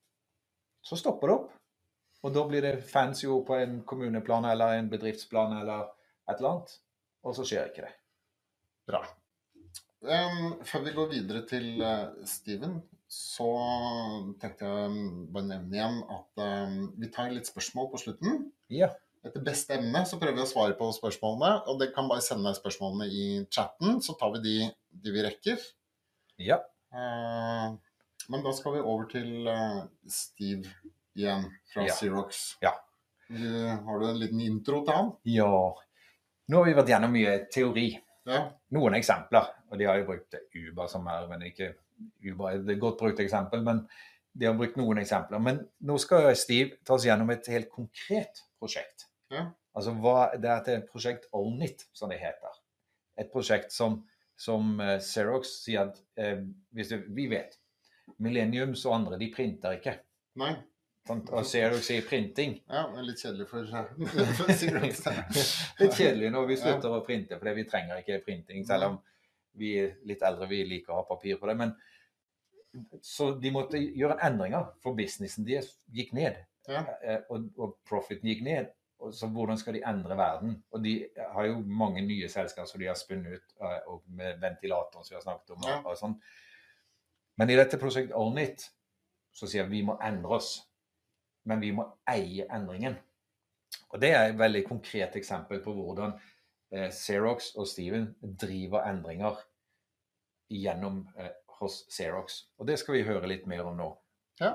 så stopper det opp. Og da blir det fancy ord på en kommuneplan, eller en bedriftsplan, eller et eller annet. Og så skjer ikke det. Bra. Um, før vi går videre til uh, Steven, så tenkte jeg um, bare nevne igjen at um, vi tar litt spørsmål på slutten. Ja. Etter beste emne så prøver vi å svare på spørsmålene, og dere kan bare sende spørsmålene i chatten, så tar vi de, de vi rekker. Ja. Uh, men da skal vi over til uh, Steve igjen fra Ja. Xerox. Ja. Du, har du en liten intro til han? Ja. Nå har vi vært gjennom mye teori. Ja. Noen eksempler, og de har jo brukt Uber som er, men ikke Uber er et godt brukt eksempel, men de har brukt noen eksempler. Men nå skal Steve ta oss gjennom et helt konkret prosjekt. Ja. Altså, hva, det er et prosjekt Own It, som det heter. Et prosjekt som, som uh, Xerox sier at, uh, hvis du, vi vet, Millenniums og andre, de printer ikke. Nei. Sant? Og Xerox sier printing. Ja, det er litt kjedelig for, for Xerox. Litt kjedelig når vi slutter å printe, for vi trenger ikke printing, selv om vi er litt eldre, vi liker å ha papir på det. Men, så de måtte gjøre en endringer, for businessen deres gikk ned, Ja. eh, og, og profiten gikk ned. Og så hvordan skal de endre verden? Og de har jo mange nye selskaper som de har spunnet ut, eh, og med ventilatoren som vi har snakket om. Ja. Og, og sånn. Men i dette prosjektet Own It, så sier vi vi må endre oss. Men vi må eie endringen. Og det er et veldig konkret eksempel på hvordan eh, Xerox og Steven driver endringer gjennom eh, hos Xerox. Og det skal vi høre litt mer om nå. Ja.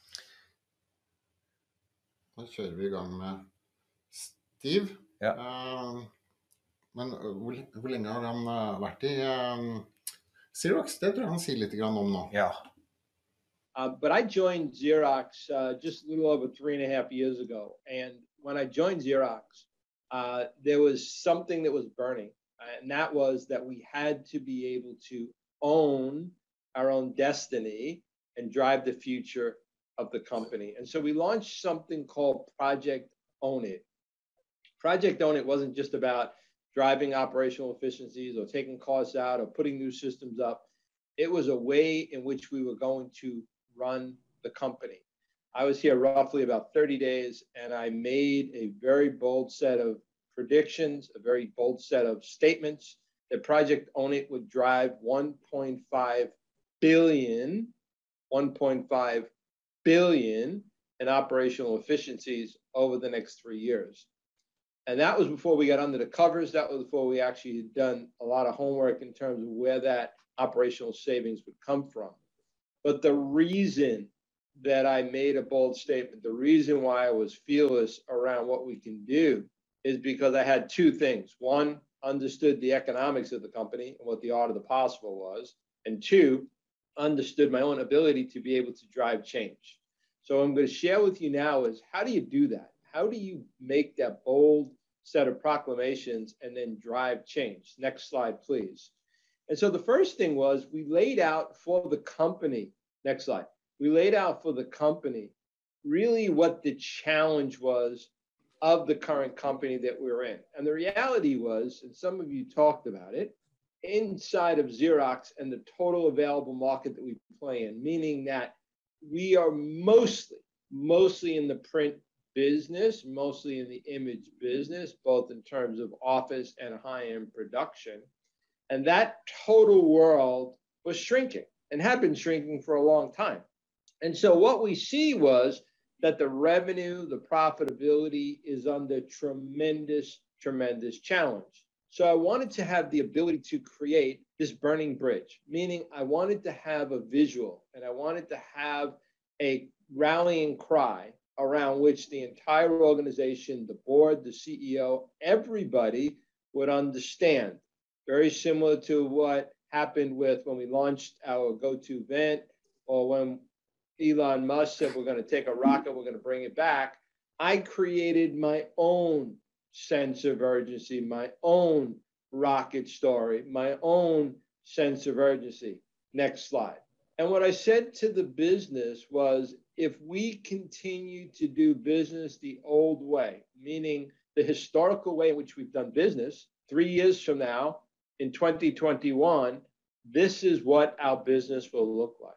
Da kjører vi i gang med Steve. Ja. Uh, men uh, hvor, hvor lenge har han uh, vært i um, Xerox? Det tror jeg han sier litt grann om nå. Ja. Uh, but I joined Xerox uh, just a little over three and a half years ago. And when I joined Xerox, uh, there was something that was burning. And that was that we had to be able to own our own destiny and drive the future of the company. And so we launched something called Project Own It. Project Own It wasn't just about driving operational efficiencies or taking costs out or putting new systems up. It was a way in which we were going to run the company. I was here roughly about thirty days, and I made a very bold set of predictions, a very bold set of statements that Project Own It would drive one point five billion, one point five billion in operational efficiencies over the next three years. And that was before we got under the covers. That was before we actually had done a lot of homework in terms of where that operational savings would come from. But the reason that I made a bold statement, the reason why I was fearless around what we can do is because I had two things. One, understood the economics of the company and what the art of the possible was. And two, understood my own ability to be able to drive change. So what I'm going to share with you now is, how do you do that? How do you make that bold set of proclamations and then drive change? Next slide, please. And so the first thing was, we laid out for the company, next slide, we laid out for the company really what the challenge was of the current company that we were in. And the reality was, and some of you talked about it, inside of Xerox and the total available market that we play in, meaning that we are mostly, mostly in the print business, mostly in the image business, both in terms of office and high-end production. And that total world was shrinking and had been shrinking for a long time. And so what we see was that the revenue, the profitability is under tremendous, tremendous challenge. So I wanted to have the ability to create this burning bridge, meaning I wanted to have a visual and I wanted to have a rallying cry around which the entire organization, the board, the C E O, everybody would understand. Very similar to what happened with when we launched our GoToVent, or when Elon Musk said, we're going to take a rocket, we're going to bring it back. I created my own sense of urgency, my own rocket story, my own sense of urgency. Next slide. And what I said to the business was, if we continue to do business the old way, meaning the historical way in which we've done business, three years from now, in twenty twenty-one, this is what our business will look like.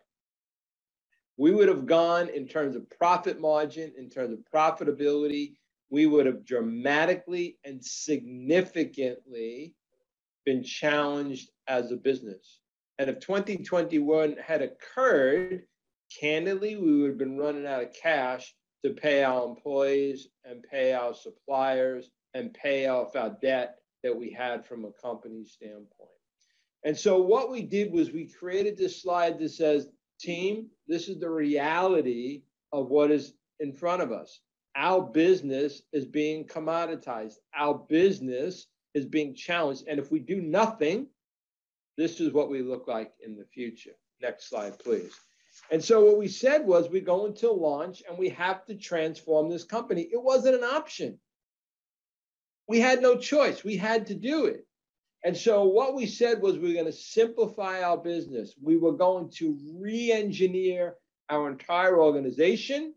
We would have gone in terms of profit margin, in terms of profitability, we would have dramatically and significantly been challenged as a business. And if twenty twenty-one had occurred, candidly, we would have been running out of cash to pay our employees and pay our suppliers and pay off our debt that we had from a company standpoint. And so what we did was we created this slide that says, team, this is the reality of what is in front of us. Our business is being commoditized. Our business is being challenged. And if we do nothing, this is what we look like in the future. Next slide, please. And so what we said was, we're going to launch and we have to transform this company. It wasn't an option. We had no choice. We had to do it. And so what we said was, we're going to simplify our business. We were going to re-engineer our entire organization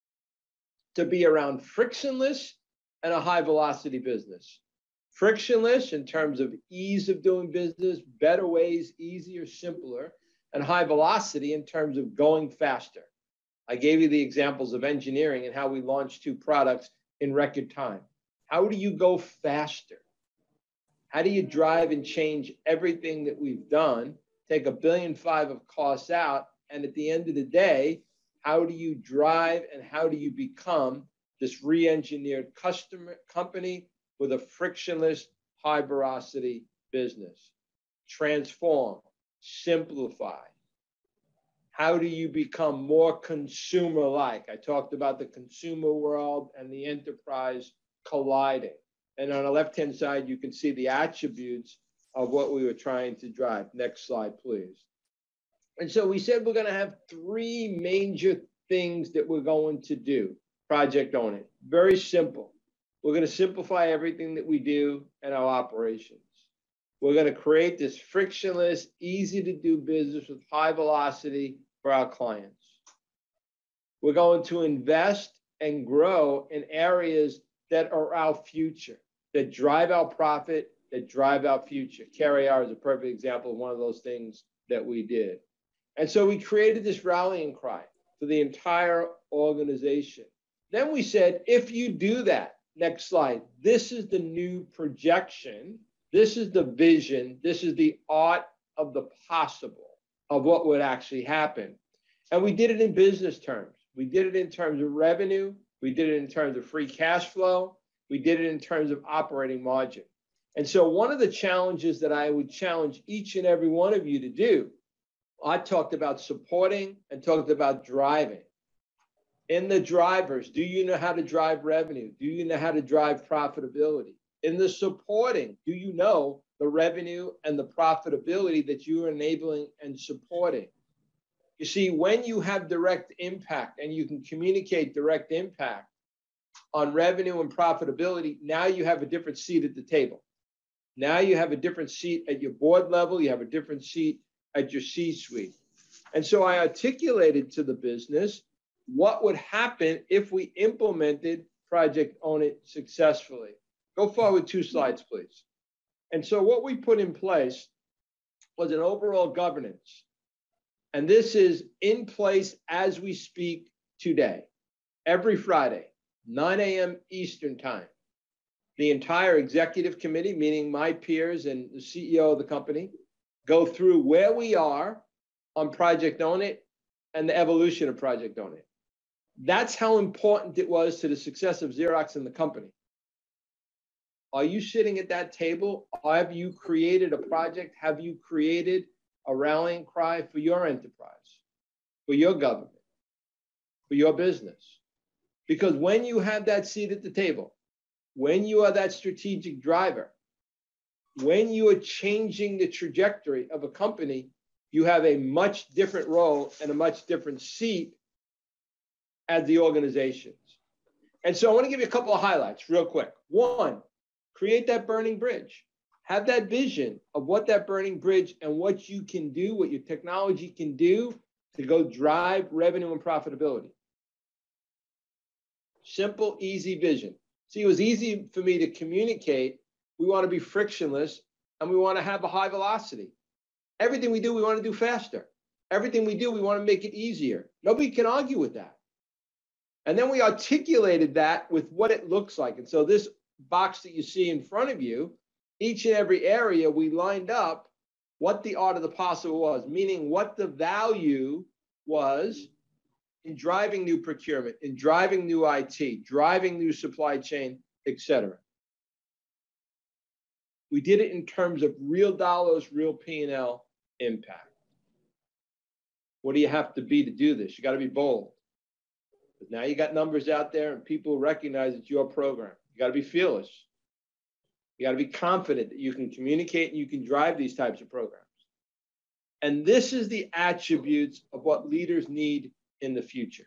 to be around frictionless and a high velocity business. Frictionless in terms of ease of doing business, better ways, easier, simpler, and high velocity in terms of going faster. I gave you the examples of engineering and how we launched two products in record time. How do you go faster? How do you drive and change everything that we've done, take a billion five of costs out, and at the end of the day, how do you drive and how do you become this re-engineered customer company with a frictionless, high velocity business? Transform, simplify. How do you become more consumer-like? I talked about the consumer world and the enterprise colliding. And on the left-hand side, you can see the attributes of what we were trying to drive. Next slide, please. And so we said we're going to have three major things that we're going to do. Project Own It. Very simple. We're going to simplify everything that we do in our operations. We're going to create this frictionless, easy to do business with high velocity for our clients. We're going to invest and grow in areas that are our future, that drive our profit, that drive our future. CarryR is a perfect example of one of those things that we did. And so we created this rallying cry for the entire organization. Then we said, if you do that, next slide, this is the new projection. This is the vision. This is the art of the possible of what would actually happen. And we did it in business terms. We did it in terms of revenue. We did it in terms of free cash flow. We did it in terms of operating margin. And so one of the challenges that I would challenge each and every one of you to do, I talked about supporting and talked about driving. In the drivers, do you know how to drive revenue? Do you know how to drive profitability? In the supporting, do you know the revenue and the profitability that you are enabling and supporting? You see, when you have direct impact and you can communicate direct impact on revenue and profitability, now you have a different seat at the table. Now you have a different seat at your board level. You have a different seat at your C-suite. And so I articulated to the business what would happen if we implemented Project Own It successfully. Go forward two slides, please. And so what we put in place was an overall governance. And this is in place as we speak today, every Friday, nine a.m. Eastern time. The entire executive committee, meaning my peers and the C E O of the company, go through where we are on Project Own It and the evolution of Project Own It. That's how important it was to the success of Xerox and the company. Are you sitting at that table? Have you created a project? Have you created a rallying cry for your enterprise, for your government, for your business? Because when you have that seat at the table, when you are that strategic driver, when you are changing the trajectory of a company, you have a much different role and a much different seat as the organizations. And so I want to give you a couple of highlights real quick. One, create that burning bridge. Have that vision of what that burning bridge and what you can do, what your technology can do to go drive revenue and profitability. Simple, easy vision. See, it was easy for me to communicate. We want to be frictionless and we want to have a high velocity. Everything we do, we want to do faster. Everything we do, we want to make it easier. Nobody can argue with that. And then we articulated that with what it looks like. And so this box that you see in front of you, each and every area, we lined up what the art of the possible was, meaning what the value was in driving new procurement, in driving new I T, driving new supply chain, et cetera. We did it in terms of real dollars, real P and L impact. What do you have to be to do this? You got to be bold. But now you got numbers out there and people recognize it's your program. You got to be fearless. You got to be confident that you can communicate and you can drive these types of programs. And this is the attributes of what leaders need in the future.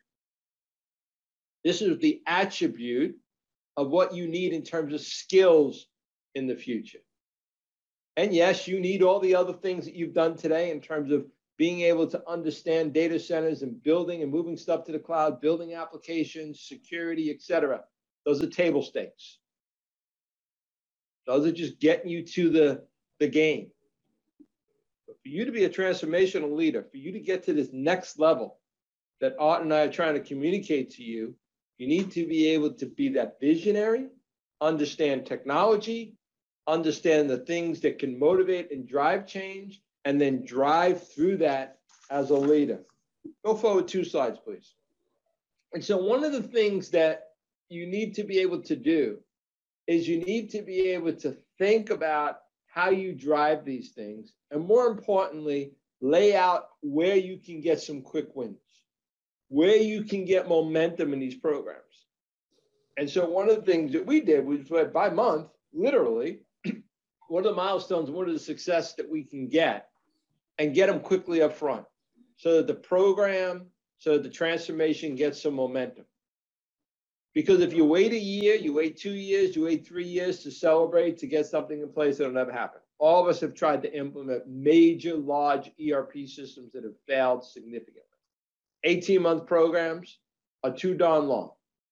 This is the attribute of what you need in terms of skills in the future. And yes, you need all the other things that you've done today in terms of being able to understand data centers and building and moving stuff to the cloud, building applications, security, et cetera. Those are table stakes. Those are just getting you to the, the game. But for you to be a transformational leader, for you to get to this next level that Art and I are trying to communicate to you, you need to be able to be that visionary, understand technology, understand the things that can motivate and drive change, and then drive through that as a leader. Go forward two slides, please. And so one of the things that you need to be able to do is you need to be able to think about how you drive these things, and more importantly, lay out where you can get some quick wins, where you can get momentum in these programs. And so one of the things that we did was by month, literally, what are the milestones, what are the success that we can get, and get them quickly up front so that the program, so that the transformation gets some momentum. Because if you wait a year, you wait two years, you wait three years to celebrate, to get something in place, it'll never happen. All of us have tried to implement major, large E R P systems that have failed significantly. eighteen-month programs are too darn long.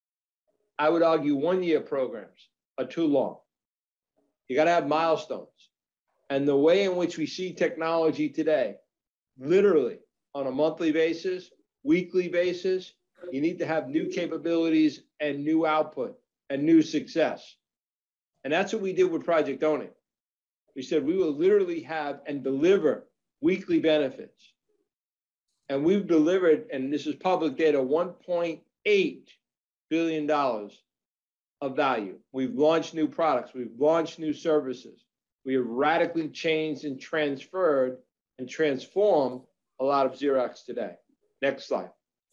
I would argue one-year programs are too long. You got to have milestones. And the way in which we see technology today, literally on a monthly basis, weekly basis, you need to have new capabilities and new output and new success. And that's what we did with Project Own It. We said we will literally have and deliver weekly benefits. And we've delivered, and this is public data, one point eight billion dollars of value. We've launched new products. We've launched new services. We have radically changed and transferred and transformed a lot of Xerox today. Next slide.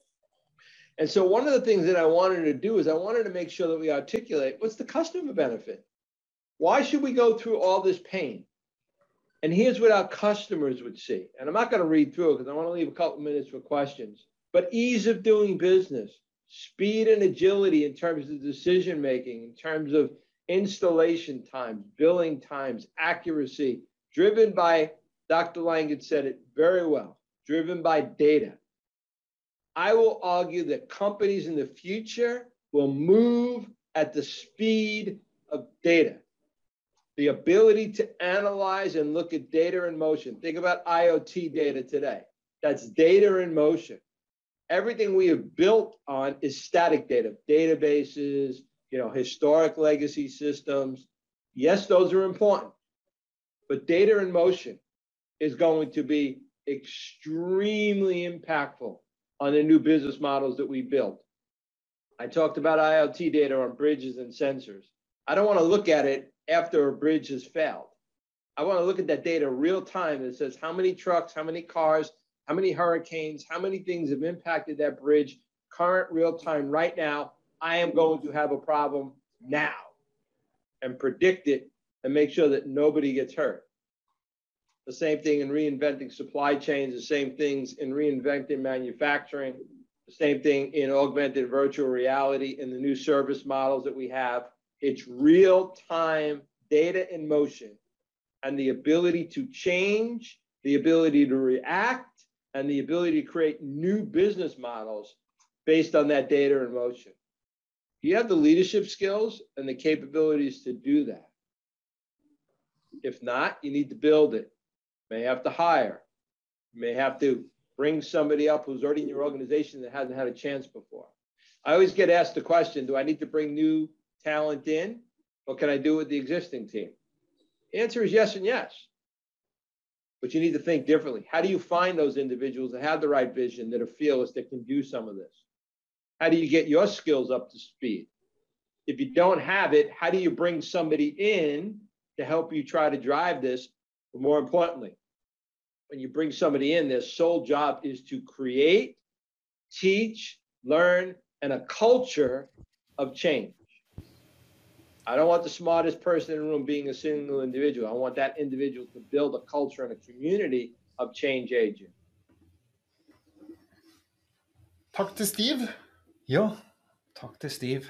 And so one of the things that I wanted to do is I wanted to make sure that we articulate what's the customer benefit. Why should we go through all this pain? And here's what our customers would see. And I'm not going to read through it because I want to leave a couple minutes for questions. But ease of doing business, speed and agility in terms of decision making, in terms of installation times, billing times, accuracy, driven by, Doctor Langan said it very well, driven by data. I will argue that companies in the future will move at the speed of data. The ability to analyze and look at data in motion. Think about I O T data today. That's data in motion. Everything we have built on is static data, databases, you know, historic legacy systems. Yes, those are important, but data in motion is going to be extremely impactful on the new business models that we built. I talked about I O T data on bridges and sensors. I don't want to look at it after a bridge has failed. I want to look at that data real time that says how many trucks, how many cars, how many hurricanes, how many things have impacted that bridge, current real time right now. I am going to have a problem now, and predict it and make sure that nobody gets hurt. The same thing in reinventing supply chains, the same things in reinventing manufacturing, the same thing in augmented virtual reality and the new service models that we have. It's real-time data in motion and the ability to change, the ability to react, and the ability to create new business models based on that data in motion. You have the leadership skills and the capabilities to do that. If not, you need to build it. You may have to hire. You may have to bring somebody up who's already in your organization that hasn't had a chance before. I always get asked the question, do I need to bring new talent in, or can I do it with the existing team? The answer is yes and yes. But you need to think differently. How do you find those individuals that have the right vision, that are fearless, that can do some of this? How do you get your skills up to speed? If you don't have it, how do you bring somebody in to help you try to drive this? But more importantly, when you bring somebody in, their sole job is to create, teach, learn, and a culture of change. I don't want the smartest person in the room being a single individual. I want that individual to build a culture and a community of change agent. Takk til Steve. Ja, takk til Steve.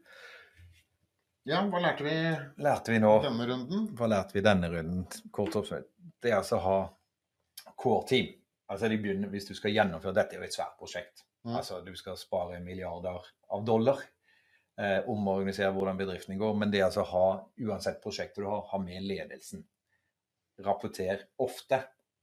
Ja, hva lærte vi Lærte vi nå? denne runden? Hva lærte vi denne runden? Kort oppsummert. Det er altså å ha core team. Altså de begynner, hvis du skal gjennomføre, dette er jo et svært prosjekt. Mm. Altså du skal spare milliarder av dollar, eh, omorganisere hvordan bedriften går, men det er altså å ha, uansett prosjekter du har, ha med ledelsen. Rapporter ofte,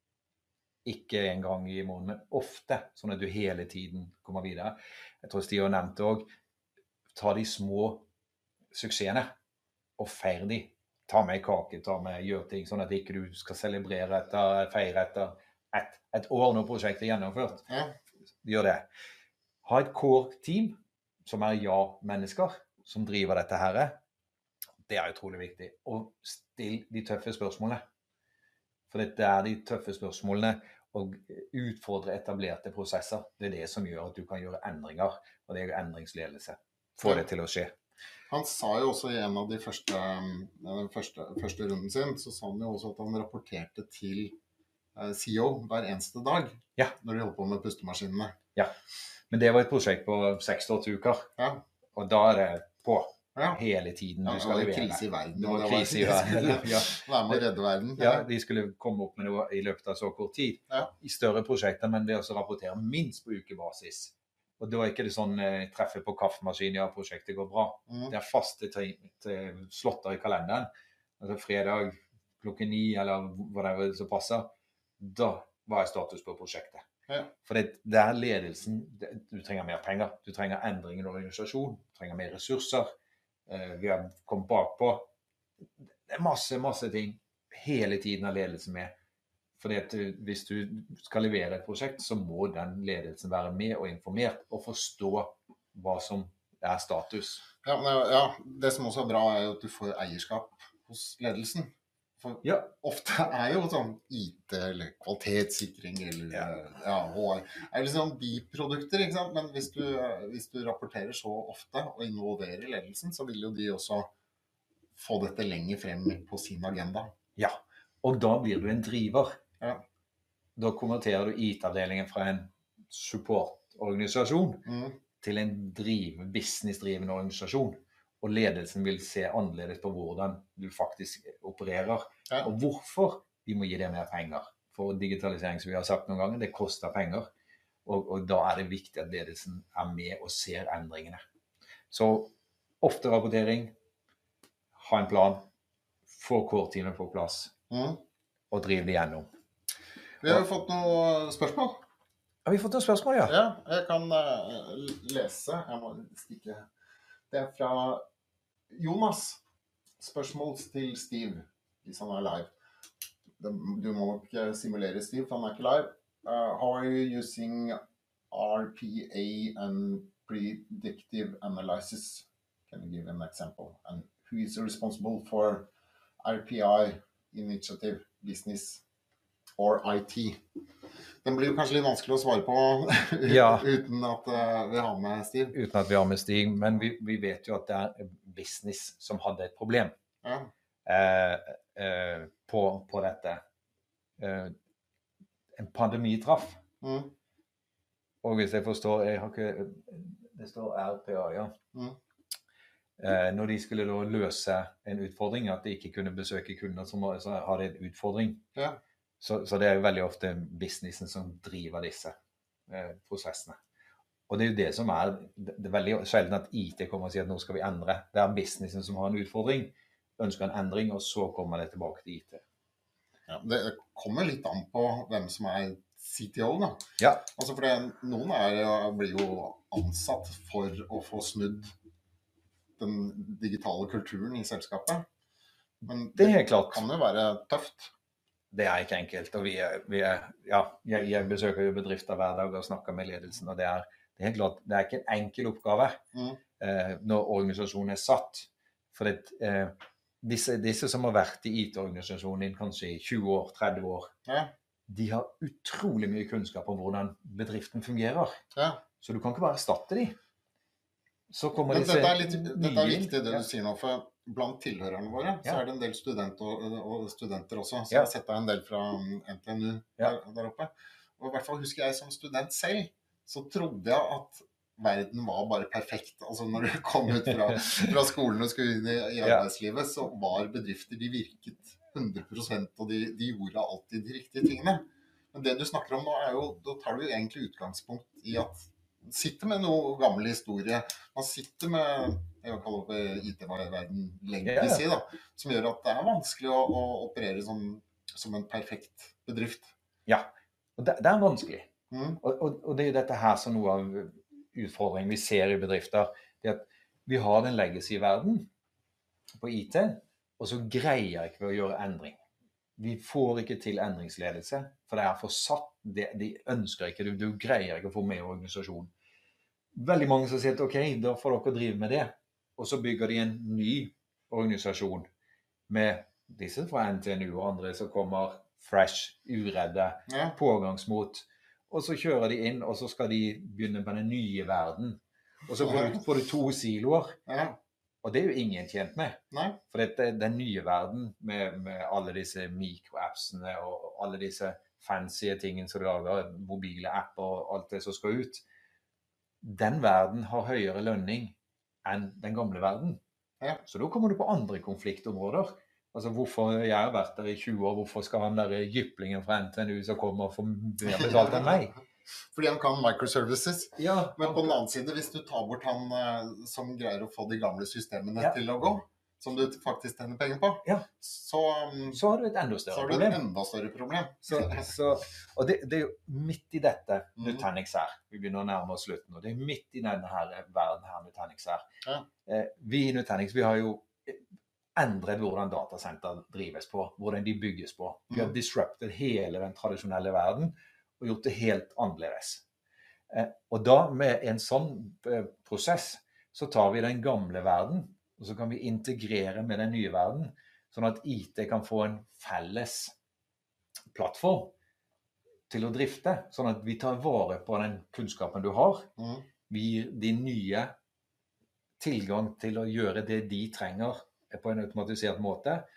ikke en gang i måneden, men ofte, sånn at du hele tiden kommer videre. Jeg tror Stig har nevnt det også, ta de små suksessene og feir de. Ta med kake, ta med, gjør ting, sånn at ikke du skal celebrere etter, feire etter et, et år når prosjektet er gjennomført. Ja. Gjør det. Ha et core team som er ja-mennesker som driver dette her. Det er utrolig viktig. Og still de tøffe spørsmålene. For det er de tøffe spørsmålene og utfordre etablerte prosesser. Det er det som gjør at du kan gjøre endringer, og det er endringsledelse. Få det til å skje. Han sa jo også i en av de første, den første, første runden sin, så sa han jo også at han rapporterte til C E O hver eneste dag, ja, når de holdt på med pustemaskinene. Ja, men det var et prosjekt på seks til åtte uker, ja, og da er det på. Ja. Hele tiden. Ja, det var en krise i verden. Det var en krise i verden. Ja. Være med å redde verden. Ja, de skulle komme opp med noe i løpet av så kort tid. Ja. I større prosjekter, men det også rapportere minst på ukebasis. Og da er ikke det sånn eh, treffe på kaffemaskinen, ja, prosjektet går bra. Mm. Det er faste slotter i kalenderen. Altså fredag klokken ni, eller hva det er som passer. Da var jeg status på prosjektet. Ja. For det, det er ledelsen. Det, du trenger mer penger. Du trenger endring i organisasjon. Du trenger mer ressurser. Vi har kommet bak på. Det er masse, masse ting hele tiden har ledelsen med. Fordi at hvis du skal levere et prosjekt, så må den ledelsen være med og informert og forstå hva som er status. Ja, men, ja, det som også er bra er at du får eierskap hos ledelsen. For ja. Ofte er jo sånn I T eller kvalitetssikring eller ja. Ja, H R er liksom biprodukter, ikke sant? Men hvis du, hvis du rapporterer så ofte og involverer ledelsen, så vil jo de også få dette lenger frem på sin agenda. Ja, Og da blir du en driver. Ja. Da konverterer du I T-avdelingen fra en supportorganisasjon Mm. til en drive, businessdrivende organisasjon. Og ledelsen vil se annerledes på hvordan du faktisk opererer. Ja. Og hvorfor vi må gi det mer penger. For digitalisering, som vi har sagt noen ganger, det koster penger. Og, og da er det viktig at ledelsen er med og ser endringene. Så ofte rapportering, ha en plan, få kortene på plass, Mm. og drive det gjennom. Vi har jo fått noen spørsmål. Har vi fått noen spørsmål, ja? Ja, jeg kan uh, lese. Jeg må stikke. Det er fra Jonas. Spørsmål til Steve, hvis han er live. Du må nok simulere Steve, for han er ikke live. Uh, how are you using R P A and predictive analysis? Can you give an example? And who is responsible for R P I, initiative, business or I T? Den blir jo kanskje litt vanskelig å svare på Ja. uten at uh, vi har med Steve. Uten at vi har med Stig, men vi, vi vet jo at det er business som hadde et problem Ja. eh, eh, på, på dette. Eh, en pandemi traff. Mm. Og hvis jeg forstår, jeg har ikke, det står R P A, ja. Mm. Eh, når de skulle da løse en utfordring, at de ikke kunne besøke kunder som har- så har det en utfordring. Ja. Så, så det er jo veldig ofte businessen som driver disse eh, prosessene. Og det er jo det som er, det er veldig sjelden at I T kommer og sier at nå skal vi endre. Det er businessen som har en utfordring, ønsker en endring, og så kommer det tilbake til I T. Ja, det kommer litt an på hvem som er C T O, da. Ja. Altså for det, noen er, blir jo ansatt for å få snudd den digitale kulturen i selskapet. Men Det er helt klart. kan jo være tøft. Det er ikke enkelt, og vi er, vi er ja, jeg, jeg besøker jo bedrifter hver dag og snakker med ledelsen, og det er, det er helt klart, det er ikke en enkel oppgave Mm. eh, når organisasjonen er satt. For det, eh, disse, disse som har vært i I T-organisasjonen din kanskje i tjue år, tretti år, Ja, de har utrolig mye kunnskap om hvordan bedriften fungerer. ja. Så du kan ikke bare erstatte de. Så kommer Men disse dette er, litt, dette er nye inn. viktig det Ja. du sier nå, for blant tilhørerne våre så Ja. er det en del studenter og, og studenter også. Så Ja. jeg har sett deg en del fra um, N T N U Ja. der, der oppe. Og i hvert fall husker jeg som student selv, så trodde jeg at verden var bare perfekt. Altså når du kom ut fra, fra skolen og skulle inn i, i Ja. arbeidslivet, så var bedrifter, de virket hundre prosent, og de, de gjorde alltid de riktige tingene. Men det du snakker om nå er jo, da tar du jo egentlig utgangspunkt i at man sitter med noe gammel historie. Man sitter med, jeg vil kalle det I T-verden legacy, da, som gjør at det er vanskelig å, å operere som, som en perfekt bedrift. Ja, og det, det er vanskelig. Mm. Og, og, og det er jo dette her som noe av utfordringen vi ser i bedrifter. Det er at vi har den legacy-verden på I T, og så greier ikke vi å gjøre endring. Vi får ikke til endringsledelse, for det er for satt. De, de ønsker ikke, du, du greier ikke å få med organisasjonen. Veldig mange som sier at ok, da får dere drive med det. Og så bygger de en ny organisasjon med disse fra N T N U og andre som kommer fresh, uredde, Ja. pågangsmot. Og så kjører de inn, og så skal de begynne med den nye verden. Og så får du, får du to siloer, Ja. og det er jo ingen tjent med. Nei. For dette, den nye verden med, med alle disse mikroappsene og alle disse fancy tingene som du lager, mobile apper og alt det som skal ut, den verden har høyere lønning enn den gamle verden. Ja. Så da kommer du på andre konfliktområder. Altså hvorfor jeg har vært der i tjue år, hvorfor skal han der jyplingen fra N T N U som kommer og får mer betalt enn meg? Fordi han kan microservices. Ja, Men på den annen side, hvis du tar bort han eh, som greier å få de gamle systemene Ja. til å gå, som du faktisk tjener penger på, Ja. så, um, så har du et enda så større har du problem. et enda større problem. Så, så, og det, det er jo midt i dette Mhm. Nutanix her. Vi begynner å nærme oss slutten, og det er midt i denne her verden her Nutanix her. Ja. Eh, vi i Nutanix, vi har jo endret hvordan datasenter drives på, hvordan de bygges på. Vi har Mhm. disrupted hele den tradisjonelle verden og gjort det helt annerledes. Eh, og da med en sånn eh, prosess, så tar vi den gamle verden, og så kan vi integrere med den nye verden, sånn at I T kan få en felles plattform til å drifte, sånn at vi tar vare på den kunnskapen du har. Mm. Vi gir de nye tilgang til å gjøre det de trenger på en automatisert måte.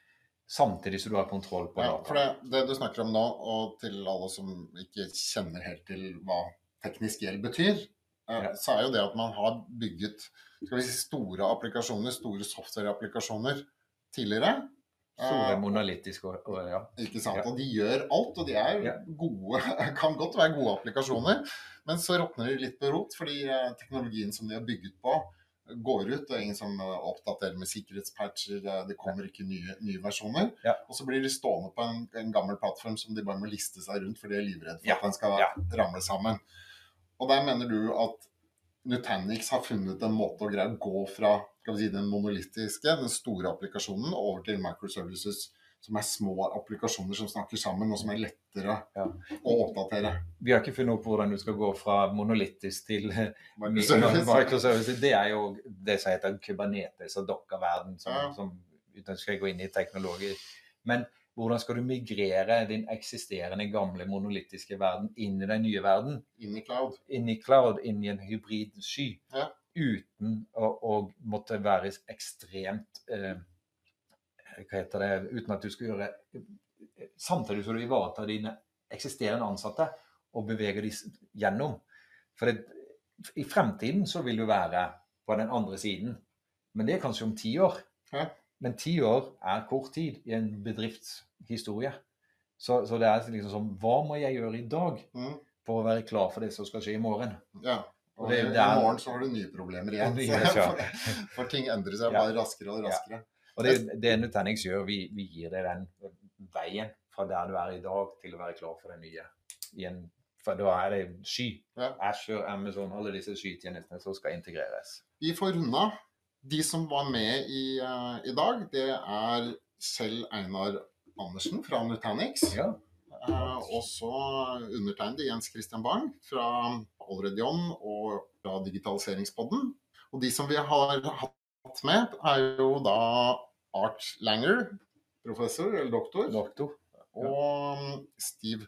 samtidig som du har kontroll på Ja, data. for det, det du snakker om nå, og til alle som ikke kjenner helt til hva teknisk gjeld betyr, eh, Ja. så er jo det at man har bygget skal vi si, store applikasjoner, store software-applikasjoner tidligere. Store Eh, monolittiske, og, og ja. Ikke sant? Ja. Og de gjør alt, og de er Ja. gode, kan godt være gode applikasjoner, men så råtner de litt på rot, fordi eh, teknologien som de har bygget på går ut, og ingen som eh, oppdaterer med sikkerhetspatcher, eh, det kommer ikke nye, nye versjoner, Ja. og så blir de stående på en, en gammel plattform som de bare må liste seg rundt, for de er livredde for Ja. at den skal Ja. ramle sammen. Og der mener du at Nutanix har funnet en måte å greie å gå fra skal vi si, den monolittiske, den store applikasjonen, over til microservices, som er små applikasjoner som snakker sammen, og som er lettere Ja. å oppdatere. Vi har ikke funnet opp hvordan du skal gå fra monolittisk til Microservices. microservices. Det er jo det som heter Kubernetes og Docker-verden, som, Ja. som uten skal jeg gå inn i teknologi. Men hvordan skal du migrere din eksisterende gamle monolittiske verden inn i den nye verden? Inn i cloud. Inn i cloud, inn i en hybrid sky, Ja. uten å, å måtte være ekstremt eh, hva heter det, uten at du skal gjøre samtidig som du ivaretar dine eksisterende ansatte og beveger de s- gjennom. For det, i fremtiden så vil du være på den andre siden, men det er kanskje om ti år. Ja. Men ti år er kort tid i en bedriftshistorie. Så, så det er liksom sånn, hva må jeg gjøre i dag Mm. for å være klar for det som skal skje i morgen? Ja. Og Og det- i, det er- i morgen så har du nye problemer igjen. Og nye, ja. for, for ting endrer seg Ja. bare raskere og raskere. Og det, det Nutanix gjør, vi, vi gir deg den veien fra der du er i dag til å være klar for det nye. I en, for da er det sky. Ja. Azure, Amazon, alle disse skytjenestene som skal integreres. Vi får runde. De som var med i, eh, i dag, det er Kjell Einar Andersen fra Nutanix. Ja. Eh, og så undertegnede Jens Christian Bang fra Already On og fra Digitaliseringspodden. Og de som vi har hatt med, er jo da Art Langer, professor eller doktor, Doktor. og Steve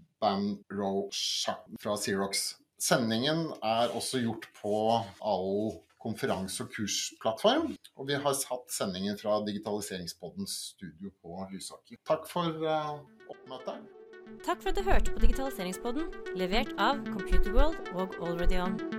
Banrow-Schack fra Xerox. Sendingen er også gjort på all konferanse- og kursplattform, og vi har satt sendingen fra Digitaliseringspoddens studio på Lysaker. Takk for uh, oppmøtet. Takk for at du hørte på Digitaliseringspodden, levert av Computerworld og Already On.